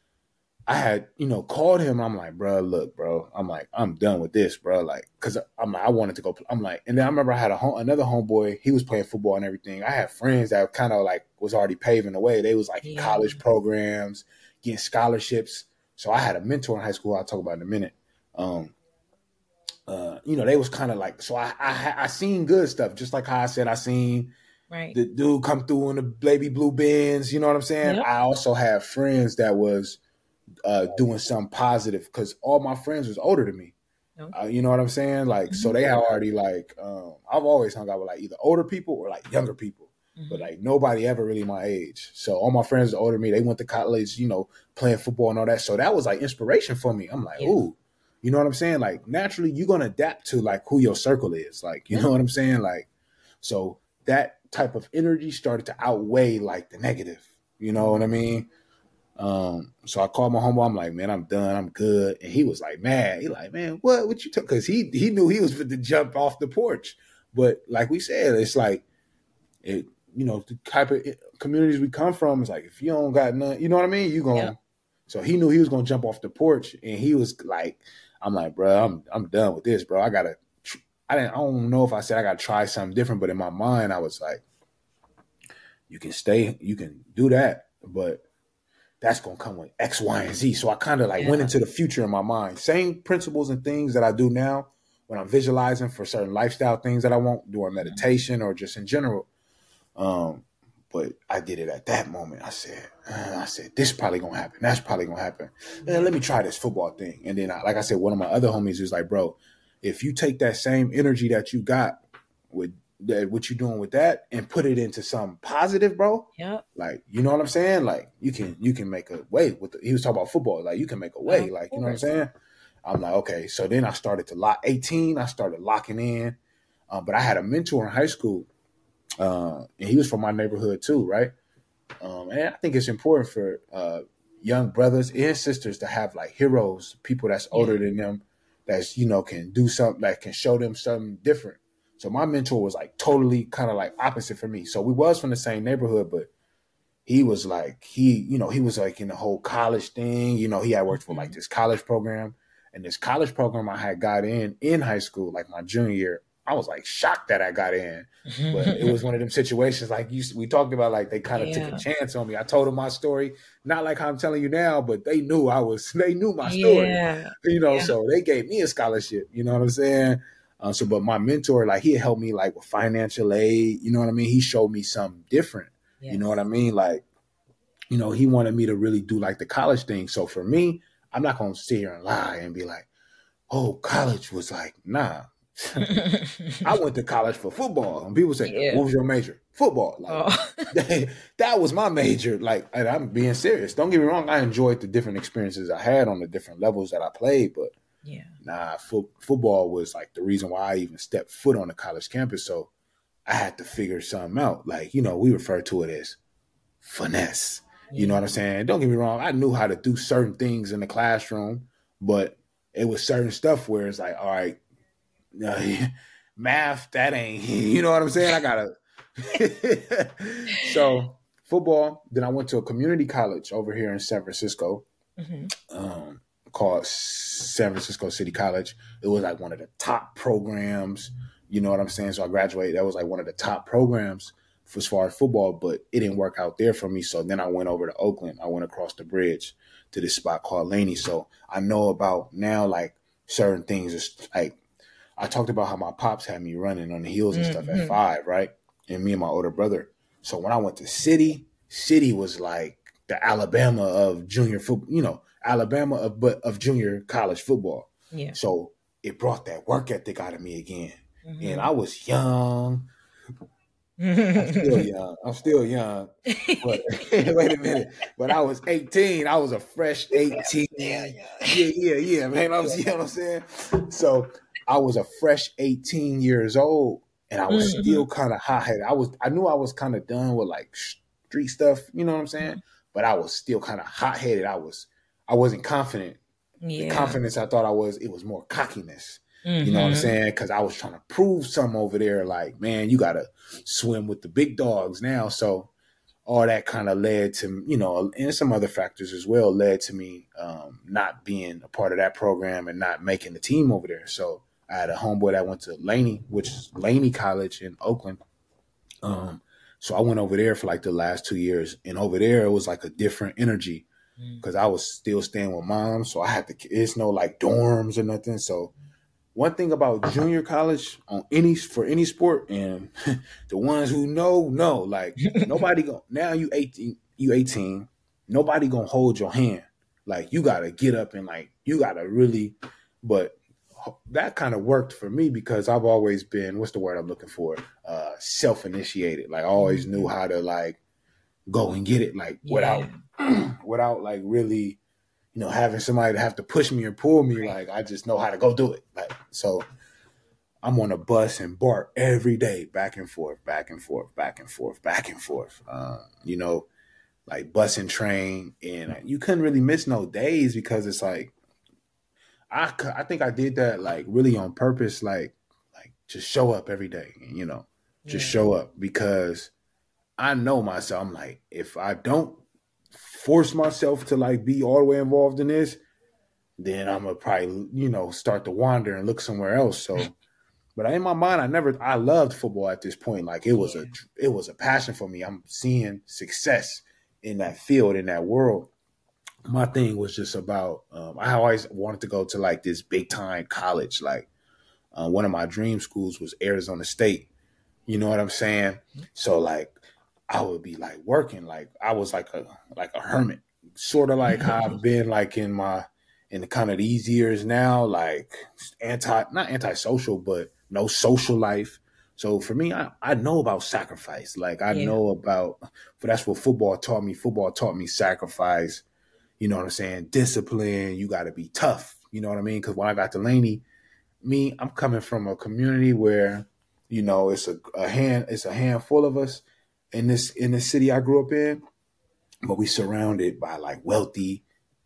I had, you know, called him. I'm like, bro, look, bro. I'm like, I'm done with this, bro. Like, cause I'm like, I wanted to go. I'm like, and then I remember I had a home, another homeboy. He was playing football and everything. I had friends that kind of like was already paving the way. They was like in Yeah. college programs, getting scholarships. So I had a mentor in high school. I'll talk about in a minute. Um, uh, you know, they was kind of like, so I, I, I seen good stuff. Just like how I said, I seen Right. the dude come through in the baby blue Benz. You know what I'm saying? Yep. I also have friends that was uh, doing something positive because all my friends was older than me. Okay. Uh, you know what I'm saying? Like, so they had already like, um, I've always hung out with like either older people or like younger people, but like nobody ever really my age. So all my friends are older than me. They went to college, you know, playing football and all that. So that was like inspiration for me. I'm like, Yeah. ooh, you know what I'm saying? Like naturally you're going to adapt to like who your circle is. Like, you know what I'm saying? Like, so that type of energy started to outweigh like the negative, you know what I mean? Um, so I called my homeboy. I'm like, man, I'm done. I'm good. And he was like, man, he like, man, what, what you took? Cause he, he knew he was fit to jump off the porch. But like we said, it's like, it, you know, the type of communities we come from is like, if you don't got none, you know what I mean? You going, Yep. so he knew he was going to jump off the porch and he was like, I'm like, bro, I'm, I'm done with this, bro. I gotta, I didn't, I don't know if I said I gotta try something different, but in my mind, I was like, you can stay, you can do that, but that's going to come with X, Y, and Z. So I kind of like Yeah. went into the future in my mind. Same principles and things that I do now when I'm visualizing for certain lifestyle things that I want during meditation or just in general. Um, but I did it at that moment. I said, uh, I said, this is probably going to happen. That's probably going to happen. And let me try this football thing. And then, I, like I said, one of my other homies was like, bro, if you take that same energy that you got with that, what you doing with that and put it into something positive, bro, Yep. like, you know what I'm saying? Like, you can you can make a way with the, he was talking about football. Like, you can make a way. Of Like, you know what I'm course. saying? I'm like, okay. So then I started to lock eighteen. I started locking in. Um, but I had a mentor in high school, uh, and he was from my neighborhood too, right? Um, and I think it's important for uh, young brothers and sisters to have like heroes, people that's older than them, that's, you know, can do something, that can show them something different. So my mentor was like totally kind of like opposite for me. So we was from the same neighborhood, but he was like, he, you know, he was like in the whole college thing. You know, he had worked for like this college program. And this college program I had got in in high school, like my junior year, I was like shocked that I got in. But it was one of them situations like you, we talked about, like they kind of Yeah. took a chance on me. I told them my story, not like how I'm telling you now, but they knew I was, they knew my story. Yeah. You know, Yeah. so they gave me a scholarship. You know what I'm saying? Uh, so, but my mentor, like he helped me like with financial aid. You know what I mean? He showed me something different. Yes. You know what I mean? Like, you know, he wanted me to really do like the college thing. So for me, I'm not going to sit here and lie and be like, oh, college was like, nah. I went to college for football. And people say, Yeah. what was your major? Football. Like, Oh. that was my major. Like, and I'm being serious. Don't get me wrong. I enjoyed the different experiences I had on the different levels that I played, but Yeah. nah, fo- football was like the reason why I even stepped foot on the college campus. So I had to figure something out. Like, you know, we refer to it as finesse. You know what I'm saying? Don't get me wrong. I knew how to do certain things in the classroom, but it was certain stuff where it's like, all right, uh, math, that ain't, you know what I'm saying? I gotta. So football. Then I went to a community college over here in San Francisco, Mm-hmm. um, called San Francisco City College. It was like one of the top programs. You know what I'm saying? So I graduated. That was like one of the top programs for, as far as football, but it didn't work out there for me. So then I went over to Oakland. I went across the bridge to this spot called Laney. So I know about now, like certain things. It's like I talked about how my pops had me running on the heels and Mm-hmm. stuff at five, right? And me and my older brother. So when I went to City, City was like the Alabama of junior football, you know, Alabama of, but of junior college football. Yeah. So it brought that work ethic out of me again. Mm-hmm. And I was young. I'm still young. I'm still young. But wait a minute. But I was eighteen. I was a fresh eighteen. Yeah, yeah, yeah, yeah, man. I was, you know what I'm saying? So I was a fresh eighteen years old, and I was mm-hmm. still kind of hot headed. I was, I knew I was kind of done with like street stuff. You know what I'm saying? But I was still kind of hot headed. I was, I wasn't confident. Yeah. The confidence I thought I was, it was more cockiness. Mm-hmm. You know what I'm saying? Because I was trying to prove something over there. Like, man, you got to swim with the big dogs now. So all that kind of led to, you know, and some other factors as well led to me um, not being a part of that program and not making the team over there. So I had a homeboy that went to Laney, which is Laney College in Oakland. Um, so I went over there for like the last two years. And over there, it was like a different energy because I was still staying with mom. So I had to, it's no like dorms or nothing. So one thing about junior college on any for any sport, and the ones who know know, like nobody go now. You eighteen, you eighteen. Nobody gonna hold your hand. Like you gotta get up and like you gotta really. But that kind of worked for me because I've always been what's the word I'm looking for? Uh, self-initiated. Like I always knew how to like go and get it. Like yeah. without without like really. You know, having somebody to have to push me or pull me, like I just know how to go do it. Like so, I'm on a bus and BART every day, back and forth, back and forth, back and forth, back and forth. Uh, you know, like bus and train, and you couldn't really miss no days because it's like I I think I did that like really on purpose, like like just show up every day, you know, just yeah. show up because I know myself. I'm like if I don't force myself to like be all the way involved in this, then I'm gonna probably, you know, start to wander and look somewhere else. So, but in my mind, I never, I loved football at this point. Like it was yeah. a, it was a passion for me. I'm seeing success in that field, in that world. My thing was just about, um, I always wanted to go to like this big time college. Like uh, one of my dream schools was Arizona State. You know what I'm saying? So like, I would be like working, like I was like a like a hermit, sort of like how I've been like in my in the kind of these years now, like anti not antisocial, but no social life. So for me, I, I know about sacrifice. Like I yeah. know about, but that's what football taught me. Football taught me sacrifice. You know what I'm saying? Discipline. You got to be tough. You know what I mean? Because when I got to Laney, me, I'm coming from a community where, you know, it's a, a hand, it's a handful of us. In this in the city I grew up in, but we surrounded by like wealthy,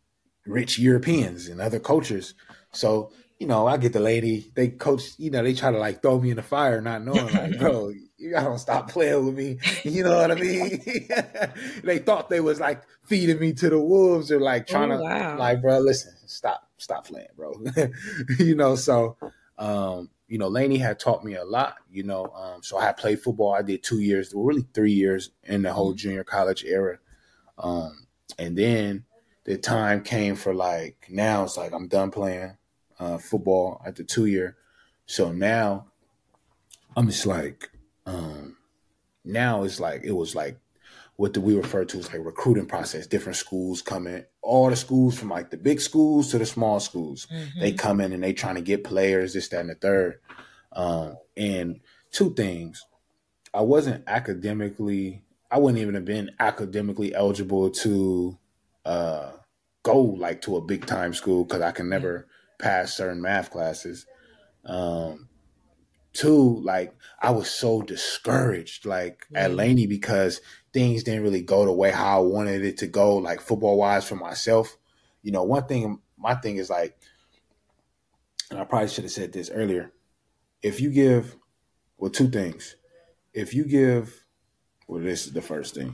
rich Europeans and other cultures. So, you know, I get the lady, they coach, you know, they try to like throw me in the fire, not knowing like, bro, you gotta stop playing with me. You know what I mean? They thought they was like feeding me to the wolves or like trying oh, to wow. like, bro, listen, stop, stop playing, bro. You know, so um you know, Laney had taught me a lot, you know. Um, so I had played football. I did two years, well, really three years in the whole junior college era. Um, and then the time came for like, now it's like I'm done playing uh, football at the two year. So now I'm just like, um, now it's like, it was like what do we refer to as like recruiting process, different schools coming, all the schools from like the big schools to the small schools. Mm-hmm. They come in and they trying to get players, this, that, and the third. Um, and two things, I wasn't academically, I wouldn't even have been academically eligible to uh, go like to a big time school because I can never pass certain math classes. Um, two, like I was so discouraged like mm-hmm. at Laney because things didn't really go the way how I wanted it to go, like football wise for myself. You know, one thing, my thing is like, and I probably should have said this earlier. If you give, well, two things. If you give, well, this is the first thing.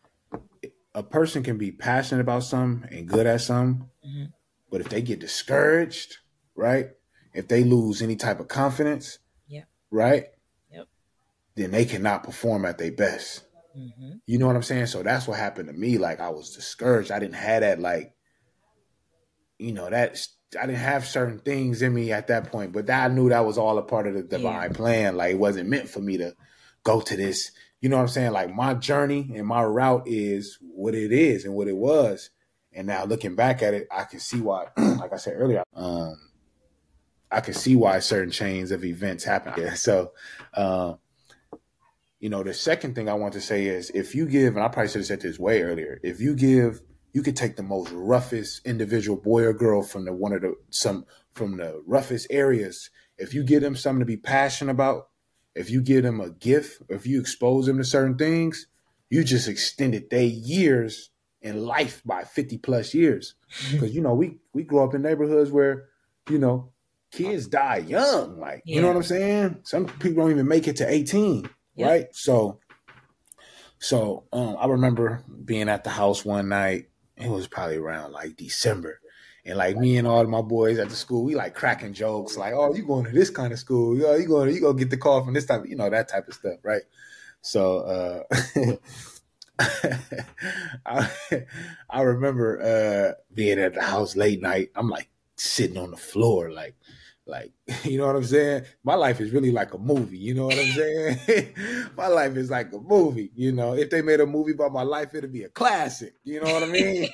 A person can be passionate about something and good at something, mm-hmm. but if they get discouraged, right? If they lose any type of confidence, yeah, right? Yep. Then they cannot perform at their best. Mm-hmm. You know what I'm saying? So that's what happened to me. Like I was discouraged. I didn't have that, like, you know, that I didn't have certain things in me at that point, but that, I knew that was all a part of the divine yeah. plan. Like it wasn't meant for me to go to this. You know what I'm saying? Like my journey and my route is what it is and what it was. And now looking back at it, I can see why, like I said earlier, um, I can see why certain chains of events happen. Yeah. So, uh, you know, the second thing I want to say is if you give, and I probably should have said this way earlier, if you give, you could take the most roughest individual, boy or girl, from the one of the some from the roughest areas. If you give them something to be passionate about, if you give them a gift, if you expose them to certain things, you just extended their years in life by fifty plus years. Because, you know, we, we grew up in neighborhoods where, you know, kids die young. Like, yeah. You know what I'm saying? Some people don't even make it to eighteen, yep. Right? So, so um, I remember being at the house one night. It was probably around like December. And like me and all of my boys at the school, we like cracking jokes like, oh, you going to this kind of school. You know, you going to, you go get the call from this type of, you know, that type of stuff. Right. So, uh, I, I remember, uh, being at the house late night. I'm like sitting on the floor, like, like, you know what I'm saying? My life is really like a movie. You know what I'm saying? My life is like a movie. You know, if they made a movie about my life, it'd be a classic. You know what I mean?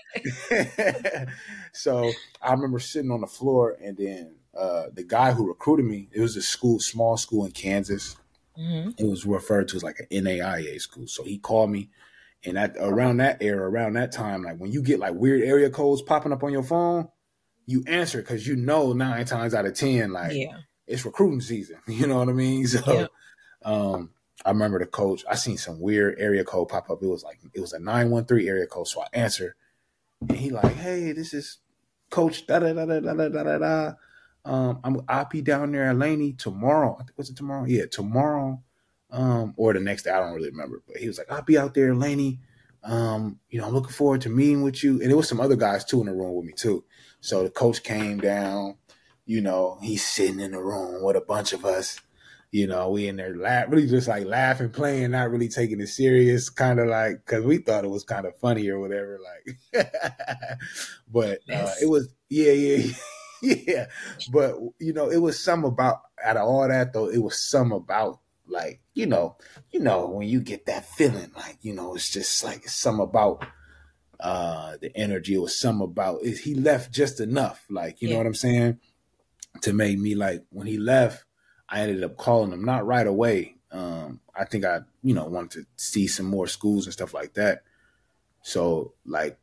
So I remember sitting on the floor, and then uh, the guy who recruited me, it was a school, small school in Kansas. Mm-hmm. It was referred to as like an N A I A school. So he called me, and at around that era, around that time, like when you get like weird area codes popping up on your phone, you answer because you know nine times out of ten, like yeah. It's recruiting season. You know what I mean? So yeah. um, I remember the coach, I seen some weird area code pop up. It was like, it was a nine one three area code. So I answered, and he like, hey, this is Coach da da da da da da da da. Um, I'm I'll be down there at Laney tomorrow. I think was it tomorrow? Yeah, tomorrow. Um, or the next day, I don't really remember. But he was like, I'll be out there, Laney. Um, you know, I'm looking forward to meeting with you. And there was some other guys too in the room with me too. So the coach came down, you know, he's sitting in the room with a bunch of us, you know, we in there laugh, really just like laughing, playing, not really taking it serious, kind of like, cause we thought it was kind of funny or whatever. Like, but, uh, it was, yeah, yeah, yeah. But, you know, it was some about, out of all that though, it was some about like, you know, you know, when you get that feeling, like, you know, it's just like, it's some about, uh the energy. It was some about it, he left just enough, like, you yeah. know what I'm saying, to make me like, when he left, I ended up calling him, not right away. um I think I you know wanted to see some more schools and stuff like that. So like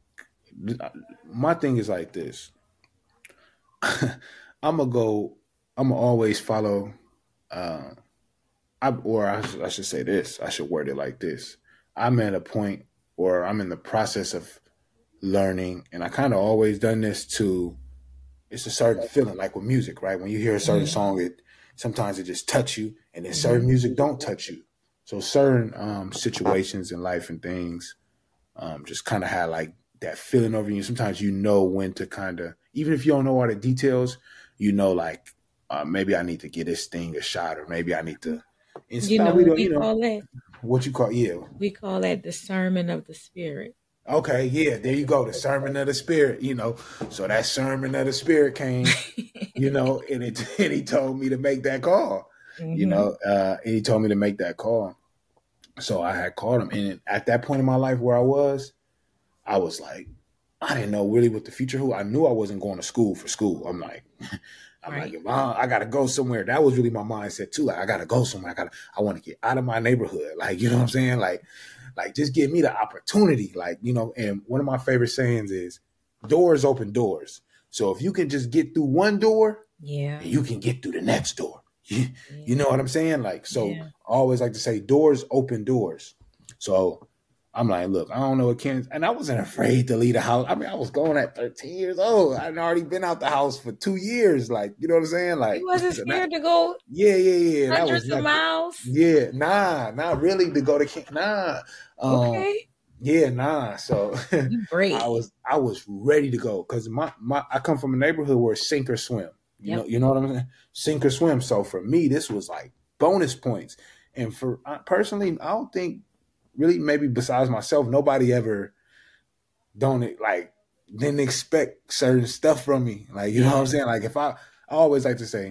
my thing is like this. I'm gonna go I'm gonna always follow uh I, or I, I should say this, I should word it like this. I'm at a point, or I'm in the process of learning, and I kind of always done this to, it's a certain feeling, like with music, right? When you hear a certain mm-hmm. song, it sometimes it just touch you, and then certain mm-hmm. music don't touch you. So certain um, situations in life and things um, just kind of have like that feeling over you. Sometimes you know when to kind of, even if you don't know all the details, you know, like uh, maybe I need to give this thing a shot, or maybe I need to. You know what we you know, call that? What you call, yeah. We call that discernment of the spirit. Okay, yeah, there you go. The sermon of the spirit, you know. So that sermon of the spirit came, you know, and it and he told me to make that call, mm-hmm. you know, uh, and he told me to make that call. So I had called him. And at that point in my life where I was, I was like, I didn't know really what the future who. I knew I wasn't going to school for school. I'm like, I'm right. like, Mom, I got to go somewhere. That was really my mindset too. Like, I got to go somewhere. I got to, I want to get out of my neighborhood. Like, you know what I'm saying? Like, Like, just give me the opportunity, like, you know, and one of my favorite sayings is doors open doors. So if you can just get through one door, yeah, you can get through the next door. You, yeah. you know what I'm saying? Like, so yeah. I always like to say doors open doors. So I'm like, look, I don't know what Ken, and I wasn't afraid to leave the house. I mean, I was going at thirteen years old. I'd already been out the house for two years. Like, you know what I'm saying? Like, you wasn't scared to go. Yeah, yeah, yeah. Hundreds that was of miles. Yeah, nah, not really to go to Ken. Nah. Um, okay. Yeah, nah. So I was I was ready to go because my, my I come from a neighborhood where it's sink or swim. You yep. know, you know what I'm saying? Sink or swim. So for me, this was like bonus points. And for uh, personally, I don't think really maybe besides myself, nobody ever don't like didn't expect certain stuff from me. Like, you know what I'm saying? Like if I I always like to say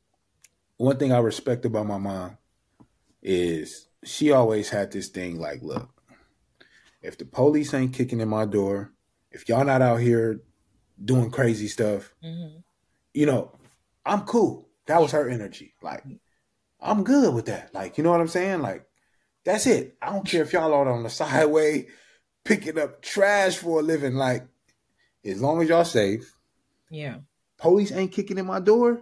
one thing I respect about my mom is she always had this thing like, look, if the police ain't kicking in my door, if y'all not out here doing crazy stuff, mm-hmm. you know, I'm cool. That was her energy. Like, I'm good with that. Like, you know what I'm saying? Like, That's it. I don't care if y'all are on the sideway picking up trash for a living. Like, as long as y'all safe, Yeah. police ain't kicking in my door,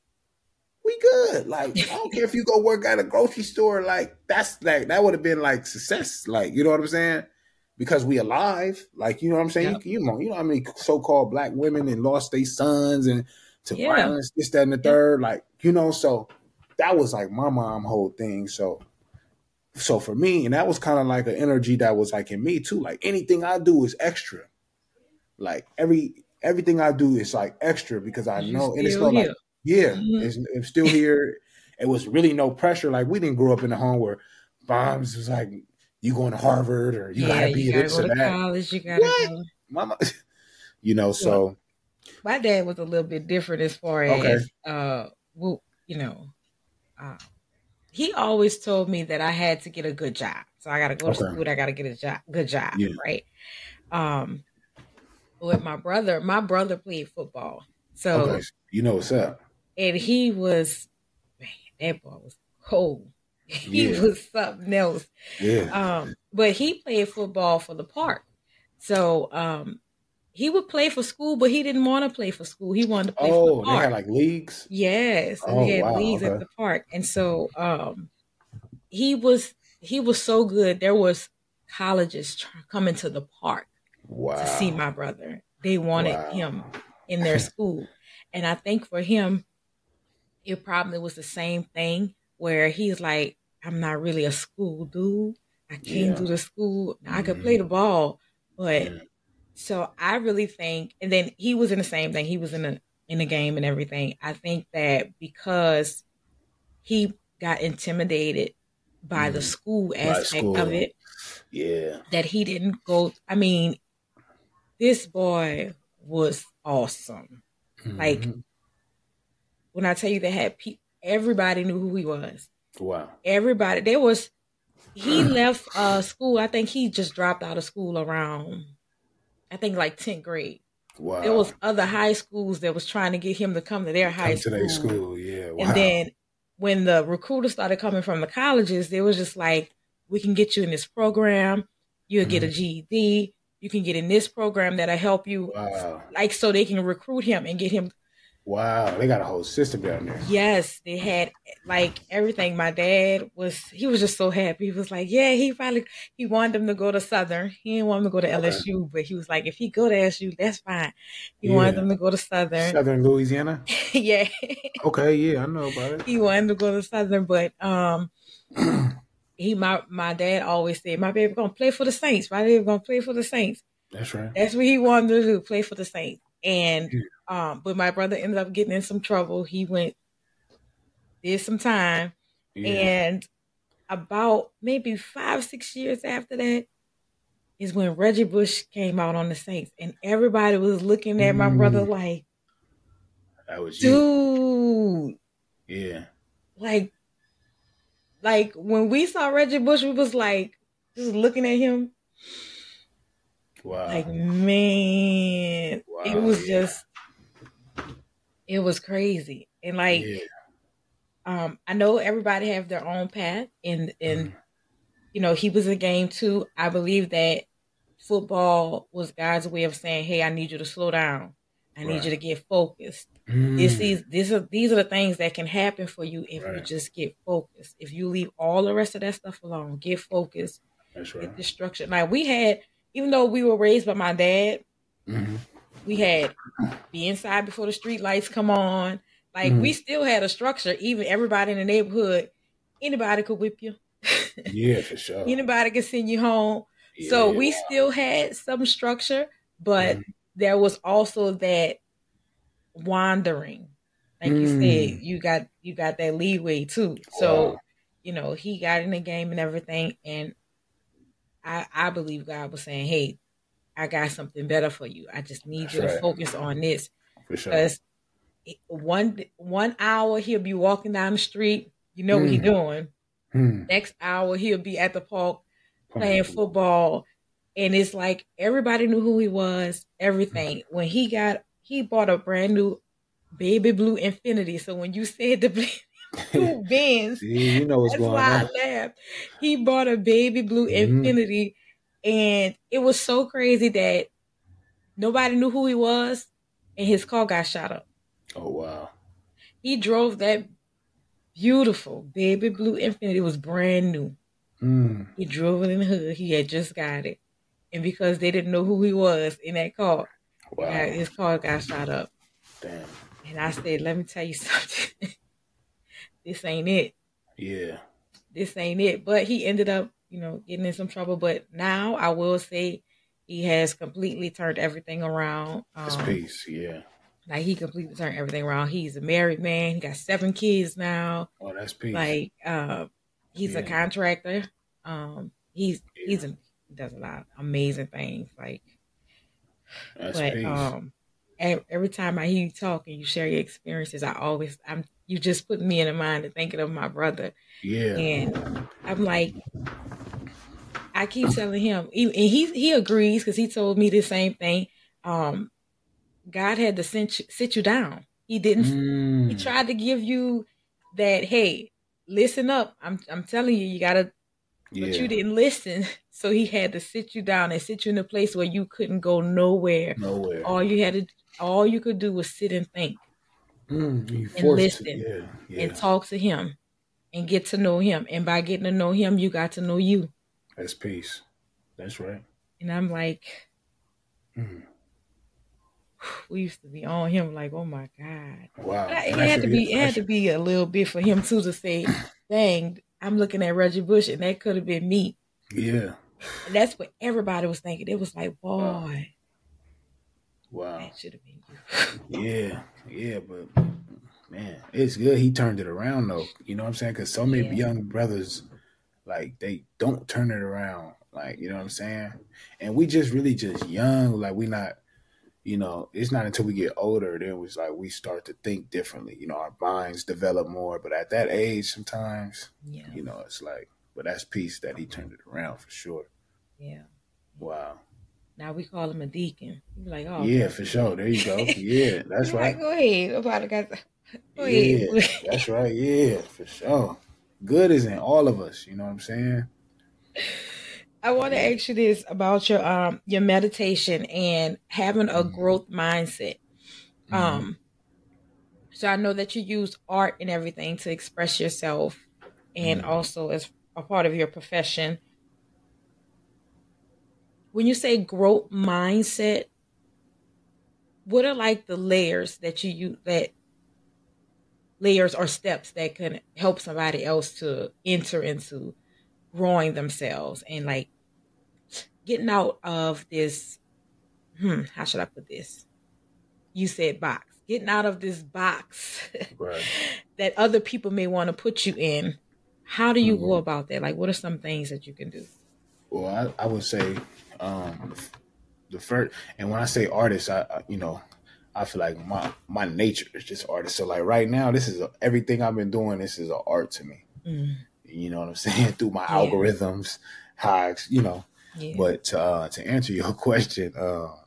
we good. Like, I don't care if you go work at a grocery store. Like, that's like that would have been like success. Like, you know what I'm saying? Because we alive. Like, you know what I'm saying? Yep. You, you know, you know how many so-called black women and lost their sons and to Yeah. violence, this, that, and the Yep. third. Like, you know, so that was like my mom whole thing. So, so for me, and that was kind of like an energy that was like in me too. Like anything I do is extra. Like every everything I do is like extra because I You know, and it's still not like, here. yeah, Mhm. it's, it's still here. It was really no pressure. Like we didn't grow up in a home where bombs was like, you going to Harvard or you Yeah, gotta be you gotta this go or to that. college. You gotta What? go. Mama, you know, Well, so my dad was a little bit different as far okay, as, uh, well, you know, uh, he always told me that I had to get a good job. So I got to go to okay, school. I got to get a job, good job, yeah, right? Um, with my brother, my brother played football. okay. So, You know what's up? and he was, man, that boy was cold. He Yeah, was something else. yeah. Um, but he played football for the park. So, um, he would play for school, but he didn't want to play for school. He wanted to play for the Oh, they had park. like leagues. Yes, so Oh we had wow, leagues at okay. the park, and so um, he was he was so good. There was colleges tr- coming to the park to see Wow, my brother. They wanted wow. him in their school, and I think for him, it probably was the same thing where he's like, I'm not really a school dude. I can't Yeah, do the school. Now, I could hmm play the ball, but yeah, so I really think, and then he was in the same thing. He was in the in the game and everything. I think that because he got intimidated by the hmm school by aspect of school. it, Yeah, that he didn't go. I mean, this boy was awesome. Like hmm when I tell you they had people, everybody knew who he was. wow. Everybody, there was. He left uh school. I think he just dropped out of school around, I think like tenth grade. There Wow. was other high schools that was trying to get him to come to their high Come to their school. school. Yeah. And Wow. then when the recruiters started coming from the colleges, they was just like, we can get you in this program. You'll get a Mhm. G E D. You can get in this program that'll help you. Wow. Like, so they can recruit him and get him. Wow. They got a whole system down there. Yes, they had like everything. My dad was, he was just so happy. He was like, yeah, he probably, he wanted him to go to Southern. He didn't want him to go to Okay. L S U, but he was like, if he go to S U, that's fine. He wanted Yeah. him to go to Southern. Southern Louisiana. Yeah. Okay. Yeah, I know about it. He wanted to go to Southern, but um, he my my dad always said, my baby gonna play for the Saints. My baby gonna play for the Saints. That's right. That's what he wanted to do, play for the Saints. And Yeah. um, but my brother ended up getting in some trouble. He went, did some time, Yeah. and about maybe five, six years after that is when Reggie Bush came out on the Saints, and everybody was looking at my brother Mm, like, that was you. dude, Yeah. like, like when we saw Reggie Bush, we was like just looking at him. Wow. Like, man, Wow. it was Yeah. just, it was crazy. And like, Yeah. um, I know everybody have their own path, and and Mm. you know, he was a game too. I believe that football was God's way of saying, "Hey, I need you to slow down. I need you to Right. get focused. This Mm. is these are these are the things that can happen for you if you Right. just get focused. If you leave all the rest of that stuff alone, get focused, That's right. get this structure." Like we had, even though we were raised by my dad, Mm-hmm. we had be inside before the street lights come on. Like Mm. we still had a structure. Even everybody in the neighborhood, anybody could whip you. Yeah, for sure. Anybody could send you home. So Yeah. we still had some structure, but Mm. there was also that wandering. Like you said, Mm. you got you got that leeway too. So, Wow. you know, he got in the game and everything, and I I believe God was saying, "Hey, I got something better for you. I just need That's you to right. focus on this." For sure. Because one one hour he'll be walking down the street, you know what he Mm. doing. Mm. Next hour he'll be at the park Playing playing football. football, and it's like everybody knew who he was. Everything. When he got, he bought a brand new baby blue Infinity. So when you said the two Benz. See, you know what's That's going why on. I laughed. He bought a baby blue Mhm. Infiniti, and it was so crazy that nobody knew who he was, and his car got shot up. Oh, wow. He drove that beautiful baby blue Infiniti. It was brand new. Mm. He drove it in the hood. He had just got it. And because they didn't know who he was in that car, Wow. got- his car got shot up. Damn. And I said, let me tell you something. This ain't it. Yeah. This ain't it. But he ended up, you know, getting in some trouble. But now I will say he has completely turned everything around. That's Um, peace. Yeah. Like, he completely turned everything around. He's a married man. He got seven kids now. Oh, that's peace. Like, uh, he's a Yeah. contractor. Um, he's Yeah. he's a, he does a lot of amazing things. Like, That's but peace. um, e- every time I hear you talk and you share your experiences, I always I'm you just put me in the mind of thinking of my brother, Yeah. and I'm like, I keep telling him, e- and he he agrees because he told me the same thing. Um, God had to sit you, sit you down. He didn't. Mm. He tried to give you that. Hey, listen up. I'm I'm telling you, you gotta. Yeah. But you didn't listen, so he had to sit you down and sit you in a place where you couldn't go nowhere. Nowhere. All you had to, all you could do was sit and think Mm. You and forced listen to. Yeah. Yeah. and talk to him and get to know him. And by getting to know him, you got to know you. That's peace. That's right. And I'm like, Mm. we used to be on him like, oh my God. Wow. But it Pressure, had to be, yeah, it had to pressure. be a little bit for him too to say, dang, I'm looking at Reggie Bush, and that could have been me. Yeah. And that's what everybody was thinking. It was like, Wow. boy, Wow. that should have been you. Yeah. Yeah. But man, it's good he turned it around though. You know what I'm saying? Because so many Yeah. young brothers, like, they don't turn it around. Like, you know what I'm saying? And we just really just young. Like, we not, you know, it's not until we get older then it's like we start to think differently. You know, our minds develop more. But at that age, sometimes, Yeah, you know, it's like, but that's peace that he turned it around for sure. yeah. Wow. Now we call him a deacon. You're like, oh, Yeah, okay. for sure. There you go. Yeah, that's You're right. like, go ahead. Nobody got to, go Yeah, ahead. that's right. Yeah, for sure. Good is in all of us. You know what I'm saying? I want to ask you this about your um your meditation and having a Mhm. growth mindset. Mhm. Um, so I know that you use art and everything to express yourself, and Mhm. also as a part of your profession. When you say growth mindset, what are like the layers that you use that layers or steps that can help somebody else to enter into growing themselves and like getting out of this, hmm, how should I put this? You said box. Getting out of this box Right. that other people may want to put you in. How do you go Mhm. about that? Like, what are some things that you can do? Well, I, I would say um, the first, and when I say artist, I, I you know, I feel like my my nature is just artist. So like right now, this is a, everything I've been doing. This is an art to me. Mm, You know what I'm saying? Through my yeah, algorithms, how I, you know. yeah. But uh, to answer your question, uh,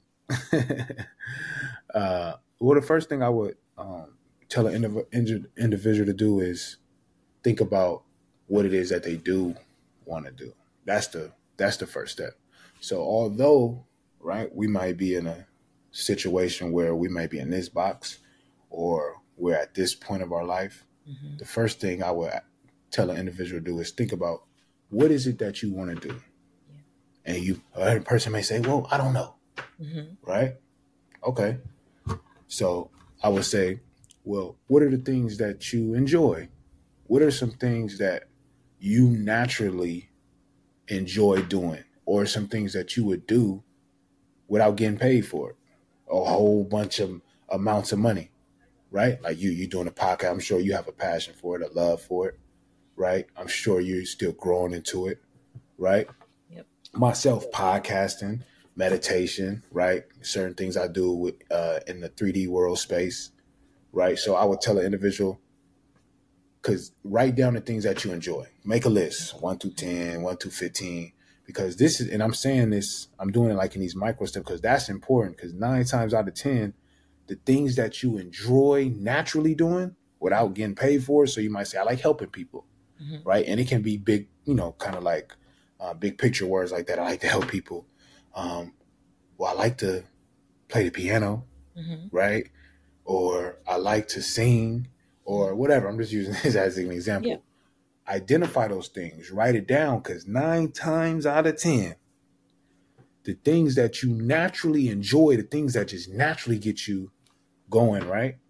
uh, well, the first thing I would um, tell an indiv- indi- individual to do is think about what it is that they do want to do. That's the that's the first step. So although, right, we might be in a situation where we might be in this box or we're at this point of our life, hmm the first thing I would tell an individual to do is think about what is it that you want to do. Yeah. And you, a person may say, well, I don't know, hmm right? Okay. So I would say, well, what are the things that you enjoy? What are some things that you naturally enjoy doing, or some things that you would do without getting paid for it? A whole bunch of amounts of money, right? Like you, you doing a podcast. I'm sure you have a passion for it, a love for it, right? I'm sure you're still growing into it, right? Yep. Myself, podcasting, meditation, right? Certain things I do with uh, in the three D world space, right? So I would tell an individual, because write down the things that you enjoy. Make a list, one through ten, one through fifteen, because this is, and I'm saying this, I'm doing it like in these micro steps, because that's important, because nine times out of ten, the things that you enjoy naturally doing without getting paid for it. So you might say, I like helping people, Mm-hmm. right? And it can be big, you know, kind of like uh, big picture words like that. I like to help people. Um, well, I like to play the piano, Mm-hmm. right? Or I like to sing or whatever. I'm just using this as an example. Yeah. Identify those things, write it down, because nine times out of ten, the things that you naturally enjoy, the things that just naturally get you going, right?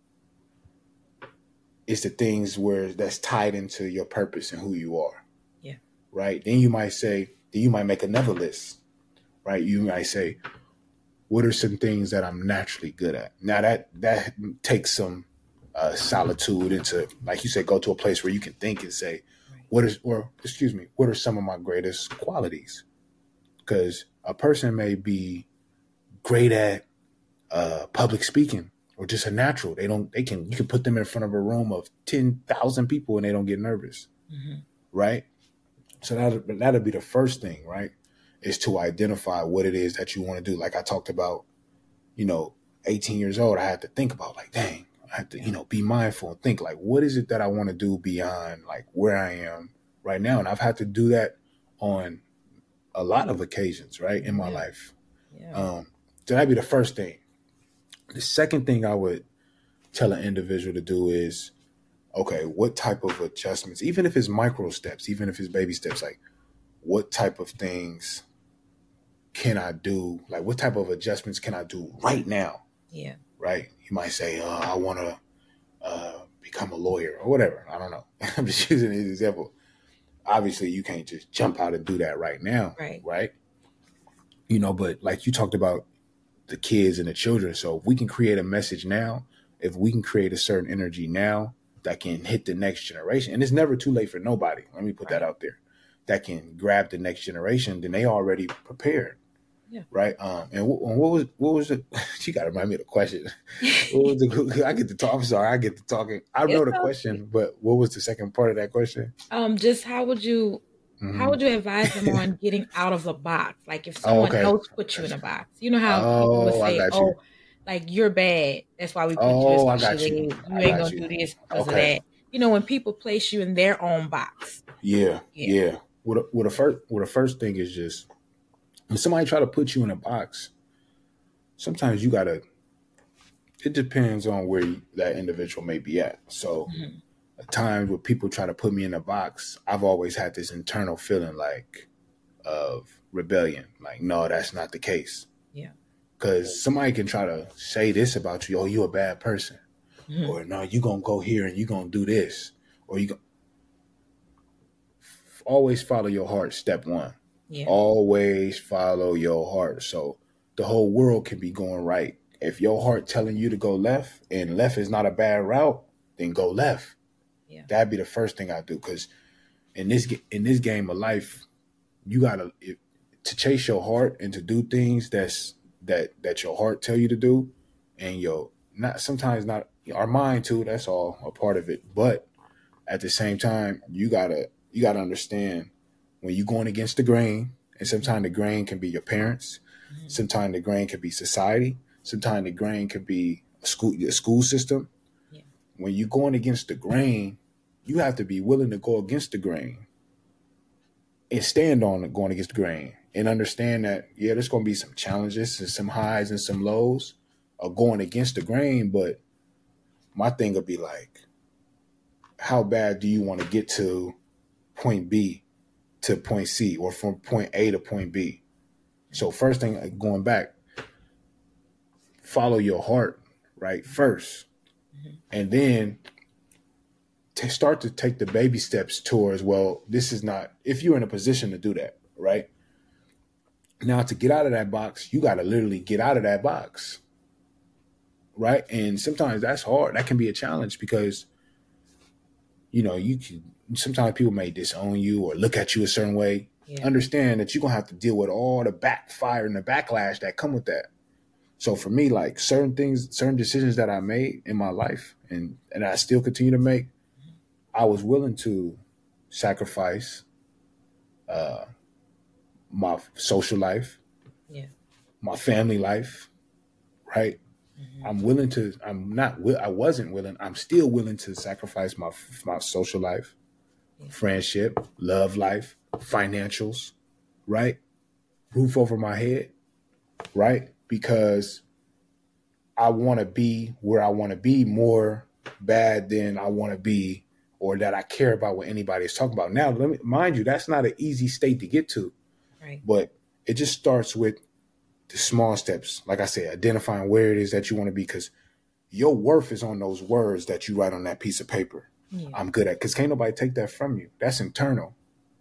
It's the things where that's tied into your purpose and who you are. Yeah. Right. Then you might say, then you might make another list, right? You might say, what are some things that I'm naturally good at? Now that, that takes some uh, solitude into, like you said, go to a place where you can think and say, Right. what is, or excuse me, what are some of my greatest qualities? Because a person may be great at uh, public speaking, or just a natural. They don't, they can, you can put them in front of a room of ten thousand people and they don't get nervous. Mm-hmm. Right. So that, that'll be the first thing, right? Is to identify what it is that you want to do. Like I talked about, you know, eighteen years old, I had to think about like, dang, I have to, you know, be mindful and think like, what is it that I want to do beyond like where I am right now? And I've had to do that on a lot of occasions, right, in my Yeah. life. Yeah. Um, so that'd be the first thing. The second thing I would tell an individual to do is, okay, what type of adjustments, even if it's micro steps, even if it's baby steps, like what type of things can I do? Like what type of adjustments can I do right now? Yeah. Right? You might say, uh, I want to uh, become a lawyer or whatever. I don't know. I'm just using an example. Obviously, you can't just jump out and do that right now. Right. Right? You know, but like you talked about the kids and the children. So if we can create a message now, if we can create a certain energy now that can hit the next generation, and it's never too late for nobody. Let me put Right. that out there. That can grab the next generation, then they already prepared. Yeah. Right. Um, and, w- and what was, what was the, you got to remind me of the question. What was the, I get to talk. I'm sorry. I get to talking. I know It's the okay. question, but what was the second part of that question? Um, just how would you Mhm. how would you advise them on getting out of the box? Like if Oh, someone okay. else put you in a box, you know how people would Oh, I say, got you. "Oh, like you're bad. That's why we put you Oh, as I got special you. ed. You I ain't got gonna you. do this because Okay. of that." You know, when people place you in their own box. Yeah. Yeah. Yeah. Well, the, well, the first, well, the first thing is just when somebody try to put you in a box, sometimes you gotta, it depends on where you, that individual may be at. So Mhm. at times where people try to put me in a box, I've always had this internal feeling like of rebellion. Like, no, that's not the case. Yeah. Because somebody can try to say this about you. Oh, you're a bad person. Mhm. Or no, you going to go here and you going to do this. Or you go, always follow your heart. Step one. Yeah. Always follow your heart. So the whole world can be going right. If your heart telling you to go left and left is not a bad route, then go left. Yeah. That'd be the first thing I do. Because in this ga- in this game of life, you gotta if, to chase your heart and to do things that's that that your heart tell you to do, and your not sometimes not our mind too. That's all a part of it. But at the same time, you gotta you gotta understand when you're going against the grain, and sometimes the grain can be your parents, Mhm. sometimes the grain can be society, sometimes the grain can be a school a school system. Yeah. When you're going against the grain, you have to be willing to go against the grain and stand on it going against the grain and understand that, yeah, there's going to be some challenges and some highs and some lows of going against the grain. But my thing would be like, how bad do you want to get to point B to point C, or from point A to point B? So first thing, like, going back, follow your heart, right, first. Mhm. And then to start to take the baby steps towards, well, this is not, if you're in a position to do that, right? Now, to get out of that box, you got to literally get out of that box, right? And sometimes that's hard. That can be a challenge because, you know, you can, sometimes people may disown you or look at you a certain way. Yeah. Understand that you're going to have to deal with all the backfire and the backlash that come with that. So for me, like certain things, certain decisions that I made in my life and, and I still continue to make, I was willing to sacrifice uh, my social life, Yeah. my family life, right? Mm-hmm. I'm willing to, I'm not, I wasn't willing, I'm still willing to sacrifice my, my social life, Yeah. friendship, love life, financials, right? Roof over my head, right? Because I want to be where I want to be more bad than I want to be, or that I care about what anybody is talking about. Now, let me mind you, that's not an easy state to get to, Right. but it just starts with the small steps. Like I said, identifying where it is that you want to be, because your worth is on those words that you write on that piece of paper. Yeah. I'm good at, because can't nobody take that from you. That's internal.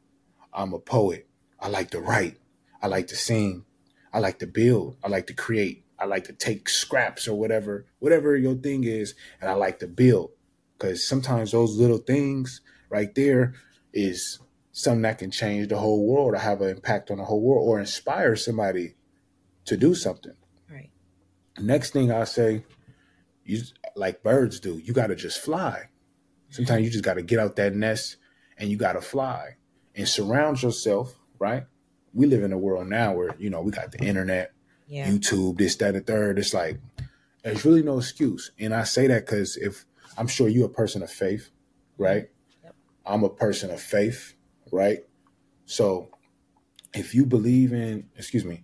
I'm a poet. I like to write. I like to sing. I like to build. I like to create. I like to take scraps or whatever, whatever your thing is, and I like to build. Because sometimes those little things right there is something that can change the whole world or have an impact on the whole world or inspire somebody to do something. Right. Next thing I say, you like birds do, you got to just fly. Sometimes you just got to get out that nest and you got to fly and surround yourself, right? We live in a world now where, you know, we got the internet, Yeah. YouTube, this, that, and third. It's like, there's really no excuse. And I say that because if I'm sure you're a person of faith, right? Yep. I'm a person of faith, right? So if you believe in, excuse me,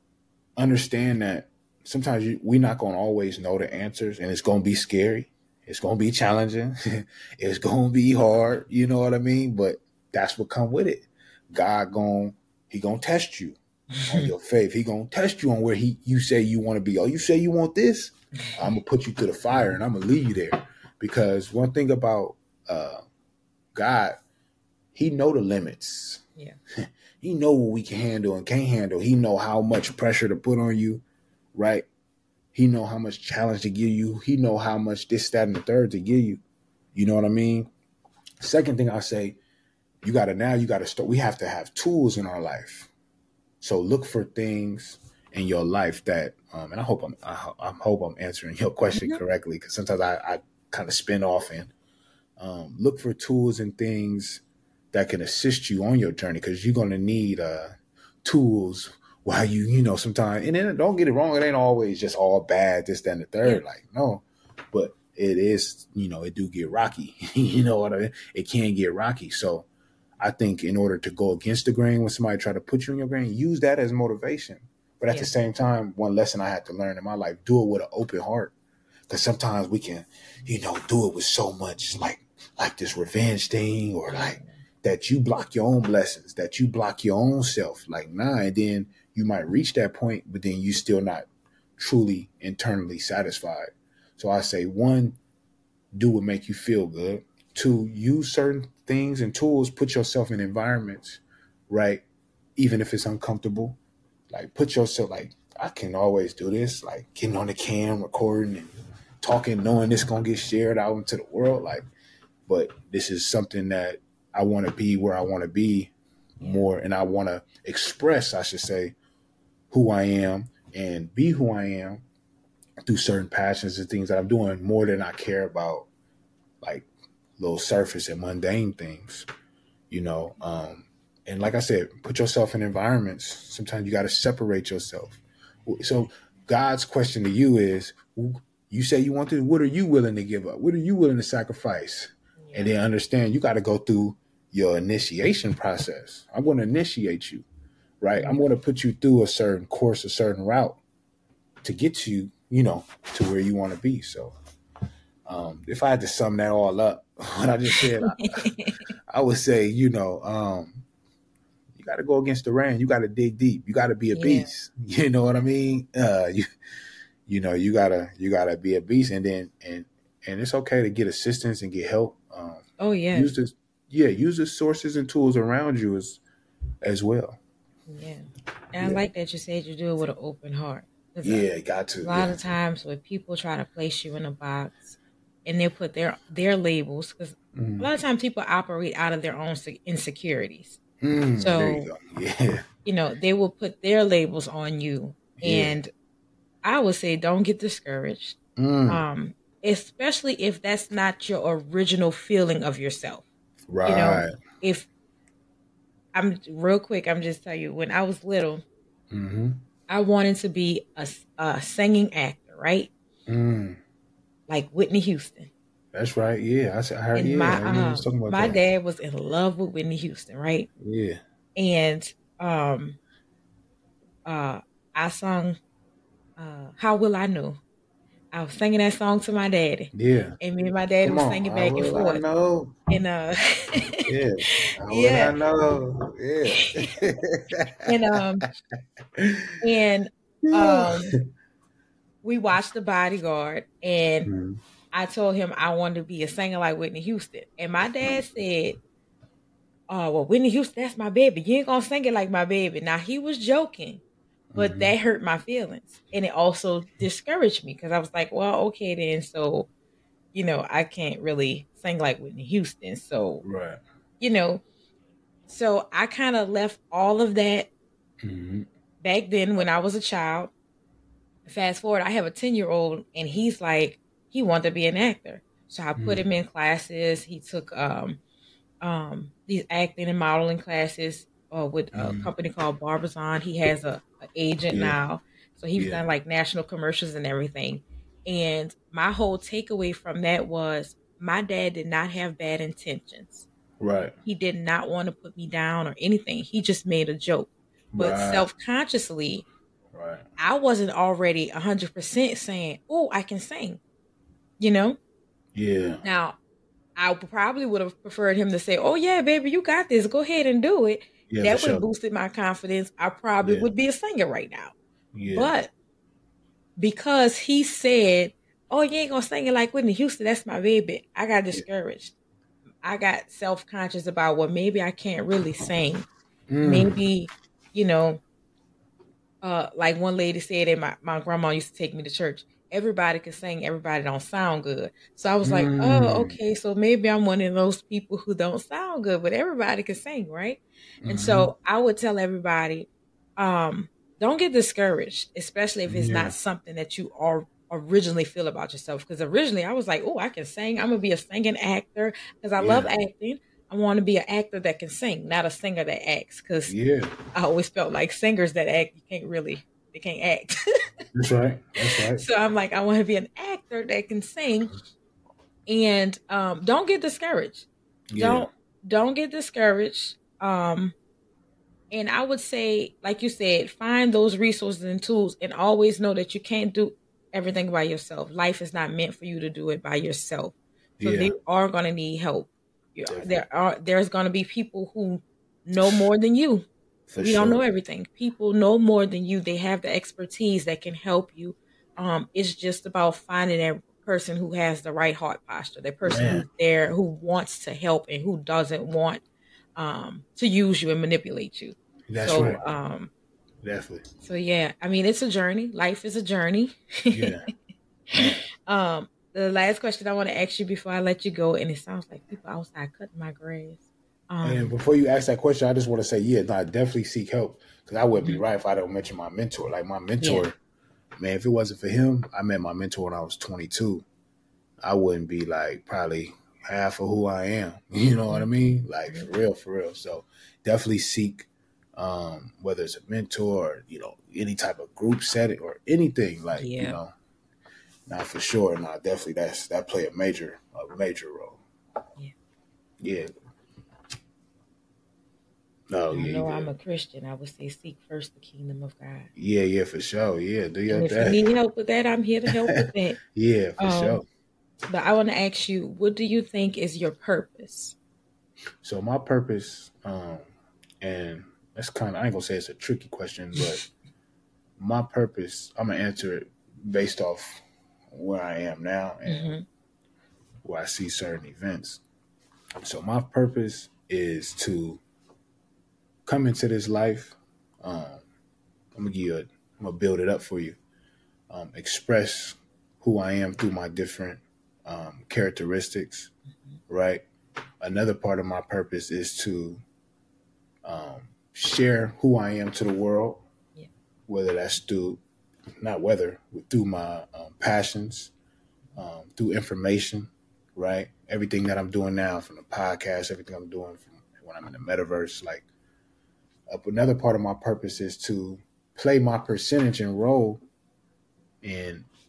understand that sometimes you, we're not going to always know the answers, and it's going to be scary. It's going to be challenging. It's going to be hard. You know what I mean? But that's what come with it. God going, he going to test you on your faith. He going to test you on where he, you say you want to be. Oh, you say you want this? I'm going to put you to the fire and I'm going to leave you there. Because one thing about uh, God, he know the limits. Yeah. He know what we can handle and can't handle. He know how much pressure to put on you, right? He know how much challenge to give you. He know how much this, that, and the third to give you. You know what I mean? Second thing I say, you got to now, you got to start. We have to have tools in our life. So look for things in your life that, um, and I hope I'm, I, I hope I'm answering your question mm-hmm. correctly, because sometimes I, I kind of spin off and um, look for tools and things that can assist you on your journey, because you're going to need uh, tools while you, you know, sometimes, and then don't get it wrong, it ain't always just all bad, this, that, and the third. Yeah. Like, no, but it is, you know, it do get rocky. You know what I mean? It can get rocky. So I think in order to go against the grain when somebody try to put you in your grain, use that as motivation. But at yeah. the same time, one lesson I had to learn in my life, do it with an open heart. Because sometimes we can, you know, do it with so much like, like this revenge thing, or like that you block your own blessings, that you block your own self. Like, nah, and then you might reach that point, but then you still not truly internally satisfied. So I say, one, do what make you feel good. Two, use certain things and tools, put yourself in environments, right? Even if it's uncomfortable, like put yourself, like, I can always do this, like getting on the cam, recording and talking, knowing this going to get shared out into the world. Like, but this is something that I want to be where I want to be more. And I want to express, I should say, who I am and be who I am through certain passions and things that I'm doing, more than I care about like little surface and mundane things, you know? Um, and like I said, put yourself in environments. Sometimes you got to separate yourself. So God's question to you is, you say you want to, what are you willing to give up? What are you willing to sacrifice? Yeah. And then understand you got to go through your initiation process. I'm going to initiate you, right? I'm going to put you through a certain course, a certain route to get you, you know, to where you want to be. So um, if I had to sum that all up, what I just said, I, I would say, you know, um, you got to go against the rain. You got to dig deep. You got to be a yeah. beast. You know what I mean? Uh, you, you know, you gotta, you gotta be a beast, and then, and, and it's okay to get assistance and get help. Um, oh yeah. Use this, yeah. Use the sources and tools around you as, as well. Yeah. And yeah. I like that you said you do it with an open heart. Yeah, I, got to. A lot yeah. of times when people try to place you in a box and they put their, their labels, because mm. a lot of times people operate out of their own insecurities. Mm, so, there you go. Yeah. you know, they will put their labels on you. And yeah. I would say don't get discouraged, mm. um, especially if that's not your original feeling of yourself. Right. You know, if I'm real quick, I'm just tell you, when I was little, mm-hmm. I wanted to be a, a singing actor, right? Mm. like Whitney Houston. That's right. Yeah, I, I heard. And Yeah, my I remember you uh, was talking about my that. dad was in love with Whitney Houston, right? Yeah. And um, uh, I sung uh, "How Will I Know." I was singing that song to my daddy, Yeah. and me and my daddy Come was on. singing How back and will I forth. know? And uh, Yeah. How will yeah, I know? Yeah. and um, and um, we watched The Bodyguard, and Mhm. I told him I wanted to be a singer like Whitney Houston, and my dad said, "Oh, well, Whitney Houston, that's my baby. You ain't gonna sing it like my baby." Now he was joking, but Mhm. that hurt my feelings, and it also discouraged me because I was like, "Well, okay then, so you know, I can't really sing like Whitney Houston, so Right. you know." So I kind of left all of that Mhm. back then when I was a child. Fast forward, I have a ten year old and he's like, he wanted to be an actor. So I put Mhm. him in classes. He took um, um, these acting and modeling classes uh, with a Mhm. company called Barbizon. He has a, a agent Yeah. now. So he's Yeah. done like national commercials and everything. And my whole takeaway from that was my dad did not have bad intentions. Right. He did not want to put me down or anything. He just made a joke. But Right. self-consciously, Right. I wasn't already one hundred percent saying, oh, I can sing, you know? Yeah. Now, I probably would have preferred him to say, oh, yeah, baby, you got this. Go ahead and do it. Yeah, for That would have sure. boosted my confidence. I probably Yeah. would be a singer right now. Yeah. But because he said, oh, you ain't going to sing it like Whitney Houston, that's my baby, I got discouraged. I got self-conscious about, well, maybe I can't really sing. Mm. Maybe, you know, uh, like one lady said, and my, my grandma used to take me to church, everybody can sing, everybody don't sound good. So I was like, oh, Mm. okay, so maybe I'm one of those people who don't sound good, but everybody can sing, right? And Mhm. so I would tell everybody, um, don't get discouraged, especially if it's Yeah. not something that you are originally feel about yourself. Because originally I was like, oh, I can sing. I'm gonna be a singing actor because I love Yeah. acting. I want to be an actor that can sing, not a singer that acts. Because Yeah. I always felt like singers that act, you can't really, they can't act. That's right. That's right. So I'm like, I want to be an actor that can sing. And um, don't get discouraged. Yeah. Don't don't get discouraged. Um, and I would say, like you said, find those resources and tools, and always know that you can't do everything by yourself. Life is not meant for you to do it by yourself. So Yeah. they are going to need help. You- Definitely. There are there's going to be people who know more than you. For We sure. don't know everything. People know more than you. They have the expertise that can help you. Um, it's just about finding that person who has the right heart posture, that person Man. who's there, who wants to help and who doesn't want um, to use you and manipulate you. That's so, right. um, Definitely. so yeah, I mean, it's a journey. Life is a journey. Yeah. um, the last question I want to ask you before I let you go, and it sounds like people outside cutting my grass. Um, And before you ask that question, I just want to say, yeah, no, I definitely seek help because I wouldn't Mhm. be right if I don't mention my mentor. Like my mentor, man, if it wasn't for him, I met my mentor when I was twenty-two. I wouldn't be like probably half of who I am. You know what I mean? Like for real, for real. So definitely seek, um, whether it's a mentor or, you know, any type of group setting or anything like, you Yeah. know, not for sure. No, definitely that's, that play a major, a major role. Yeah. Yeah. No, I yeah, know you I'm good. a Christian. I would say seek first the kingdom of God. Yeah, yeah, for sure. Yeah, do your And if you thing. need help with that, I'm here to help with that. Yeah, for Um, sure. But I want to ask you, what do you think is your purpose? So my purpose, um, and that's kind of, I ain't gonna say it's a tricky question, but my purpose, I'm gonna answer it based off where I am now and Mm-hmm. where I see certain events. So my purpose is to come into this life. Um, I'm gonna give you a, I'm gonna build it up for you. Um, express who I am through my different um, characteristics, right? Another part of my purpose is to um, share who I am to the world, Yeah. whether that's through, not whether, but through my um, passions, um, through information, right? Everything that I'm doing now, from the podcast, everything I'm doing from when I'm in the metaverse, like uh, another part of my purpose is to play my percentage and role in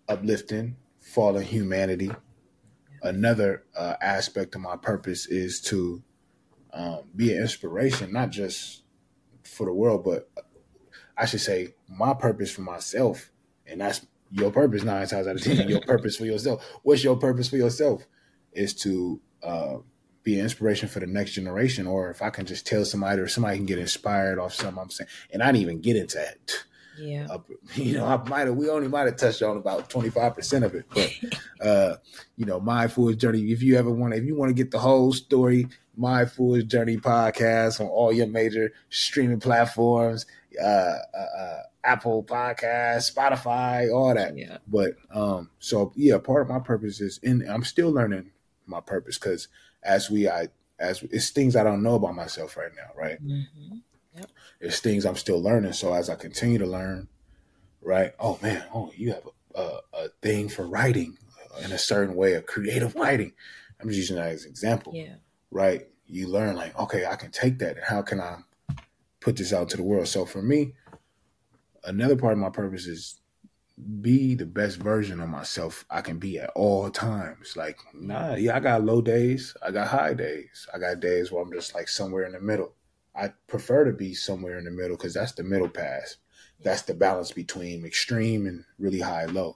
uplifting fallen humanity. Another uh, aspect of my purpose is to um, be an inspiration, not just for the world, but I should say my purpose for myself. And that's your purpose nine times out of ten. Your purpose for yourself. What's your purpose for yourself? Is to uh, be an inspiration for the next generation. Or if I can just tell somebody, or somebody can get inspired off something I'm saying. And I didn't even get into it. Yeah. Uh, you know, I might have, we only might have touched on about twenty-five percent of it. But, uh, you know, My Fool's Journey, if you ever want to, if you want to get the whole story, My Fool's Journey podcast on all your major streaming platforms, uh, uh, uh, Apple Podcasts, Spotify, all that. Yeah. But, um, so yeah, part of my purpose is, and I'm still learning my purpose, because as we, I, as it's things I don't know about myself right now, right? Mm-hmm. Yep. There's things I'm still learning. So as I continue to learn, right? Oh man, oh, you have a, a, a thing for writing in a certain way, of creative writing. I'm just using that as an example, Yeah. right? You learn like, okay, I can take that, and how can I put this out to the world? So for me, another part of my purpose is be the best version of myself I can be at all times. Like, nah, yeah, I got low days, I got high days, I got days where I'm just like somewhere in the middle. I prefer to be somewhere in the middle, because that's the middle path. That's the balance between extreme and really high low.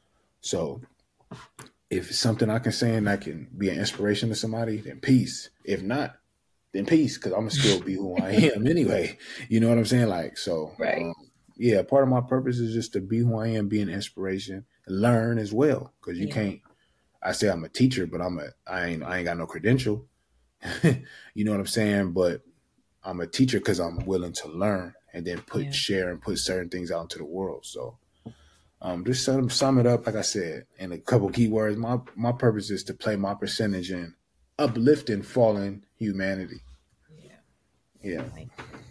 So if it's something I can say and I can be an inspiration to somebody, then peace. If not, then peace, because I'm going to still be who I am anyway. You know what I'm saying? Like, so, Right. um, yeah, part of my purpose is just to be who I am, be an inspiration, learn as well. Because you Yeah. can't, I say I'm a teacher, but I'm a, I ain't, I ain't got no credential. You know what I'm saying? But I'm a teacher because I'm willing to learn and then put Yeah. share and put certain things out into the world. So um, just sum, sum it up, like I said, in a couple keywords. My my purpose is to play my percentage in uplifting fallen humanity. Yeah. Yeah, Like,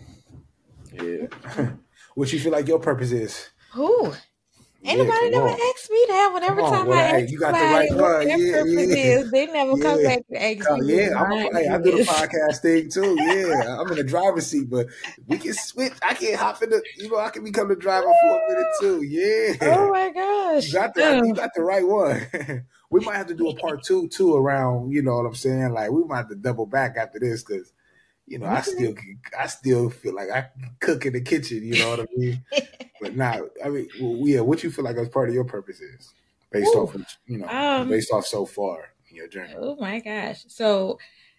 yeah. What you feel like your purpose is? who? Ain't Yeah, nobody come never on. asked me that. Whenever Come on, time well, I hey, ask you got the somebody right what one. their Yeah, purpose yeah. is, they never come Yeah. back and ask Come- me yeah, what I'm, mine hey, I do the is. podcast thing too. Yeah, I'm in the driver's seat, but we can switch. I can hop in the, you know, I can become the driver for a minute too. Yeah. Oh my gosh. You got the Oh. you got the right one. We might have to do a part two too around, you know what I'm saying? Like we might have to double back after this, because you know I still I still feel like I can cook in the kitchen. You know what I mean? But now, I mean, well, yeah. What you feel like as part of your purpose is based Ooh. off, of, you know, Um, based off so far in your journey. Oh my gosh. So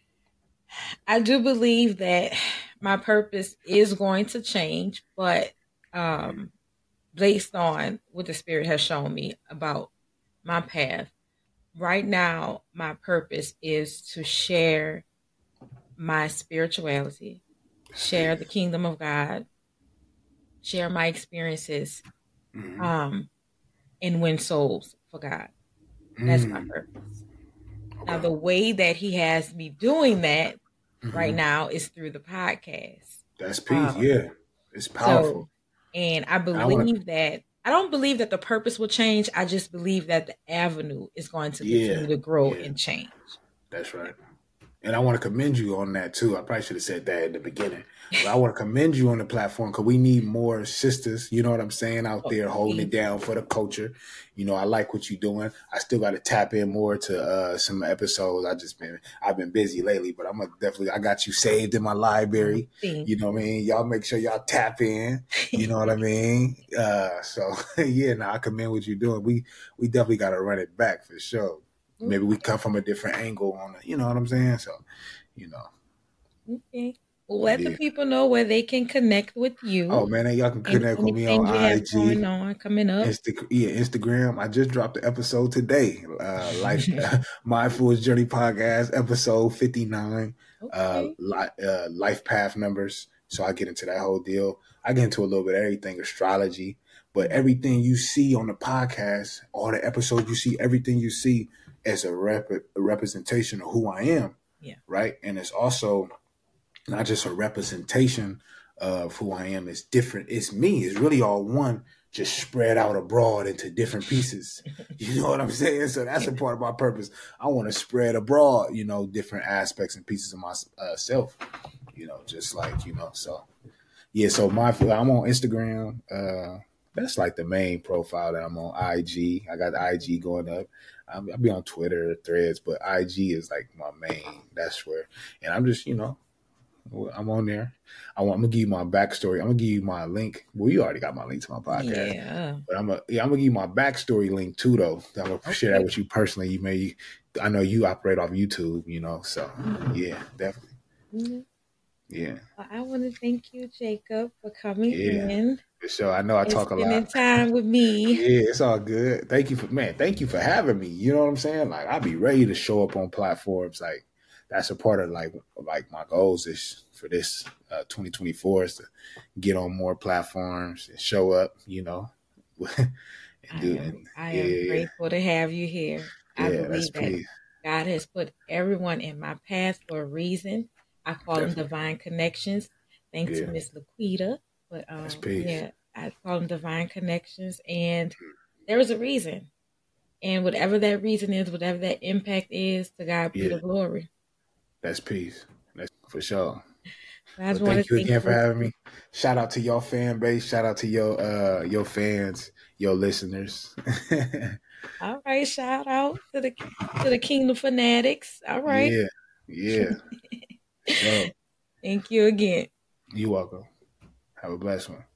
I do believe that my purpose is going to change, but um, based on what the Spirit has shown me about my path, right now, my purpose is to share my spirituality, share the kingdom of God, share my experiences, Mhm. um, and win souls for God. That's my Mm. purpose. Okay. Now, the way that He has me doing that Mhm. right now is through the podcast. That's peace. Um, Yeah, it's powerful. So, and I I believe wanna- that, I don't believe that the purpose will change. I just believe that the avenue is going to Yeah, continue to grow yeah. and change. That's right. And I want to commend you on that too. I probably should have said that in the beginning. But I want to commend you on the platform, because we need more sisters, you know what I'm saying, out there holding it down for the culture. You know, I like what you're doing. I still got to tap in more to uh, some episodes. I just been, I've been busy lately, but I'm gonna definitely, I got you saved in my library. Thank You know what I mean? Y'all make sure y'all tap in. You know what I mean? Uh, so yeah, now I commend what you're doing. We we definitely got to run it back for sure. Maybe we come from a different angle on it. You know what I'm saying? So, you know. Okay. Well, let Yeah. the people know where they can connect with you. Oh man, and y'all can and connect with me anything on you have I G, going on coming up. Insta- yeah, Instagram. I just dropped the episode today. Uh, Life, My Fool's Journey podcast, episode fifty-nine. Uh, Okay. li- uh, life path numbers. So I get into that whole deal. I get into a little bit of everything, astrology, but everything you see on the podcast, all the episodes you see, everything you see as a, rep- a representation of who I am. Yeah. Right. And it's also not just a representation of who I am. It's different. It's me. It's really all one, just spread out abroad into different pieces. You know what I'm saying? So that's a part of my purpose. I want to spread abroad, you know, different aspects and pieces of myself, uh, you know, just like, you know, so yeah. So my, I'm on Instagram, uh, that's like the main profile that I'm on. I G, I got the I G going up. I'm, I'll be on Twitter, Threads, but I G is like my main. That's where, and I'm just, you know, I'm on there. I want, I'm gonna give you my backstory. I'm gonna give you my link. Well, you already got my link to my podcast. Yeah. But I'm gonna, yeah, I'm gonna give you my backstory link too, though. I'm gonna okay. share that with you personally. You may, I know you operate off YouTube, you know, so mm-hmm. yeah, definitely. Mm-hmm. Yeah. Well, I want to thank you, Jacob, for coming yeah. in. For sure. I know I talk a lot. Spending time with me. Yeah, it's all good. Thank you for man. Thank you for having me. You know what I'm saying? Like, I'll be ready to show up on platforms. Like, that's a part of like like my goals is for this uh, twenty twenty-four is to get on more platforms and show up. You know, and do. I am, and, I am yeah. grateful to have you here. I yeah, believe that please. God has put everyone in my path for a reason. I call Definitely. them divine connections. Thanks yeah. to Miss Laquita. But um, yeah, I call them divine connections. And there is a reason. And whatever that reason is, whatever that impact is, to God be yeah. the glory. That's peace. That's for sure. I well, thank you again you. for having me. Shout out to your fan base. Shout out to your uh, your fans, your listeners. All right. Shout out to the to the Kingdom Fanatics. All right. Yeah. Yeah. So, thank you again. You're welcome. Have a blessed one.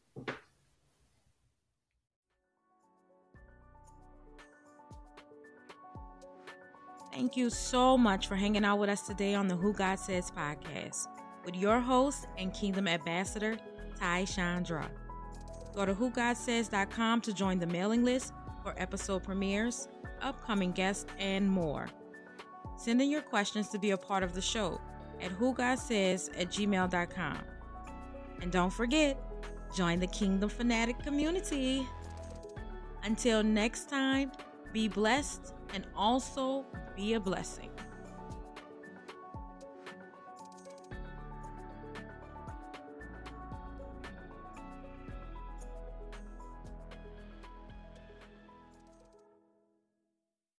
Thank you so much for hanging out with us today on the Who God Says podcast with your host and Kingdom Ambassador, Ty Chandra. Go to who god says dot com to join the mailing list for episode premieres, upcoming guests, and more. Send in your questions to be a part of the show at who god says at gmail dot com. And don't forget, join the Kingdom Fanatic community. Until next time, be blessed and also be a blessing.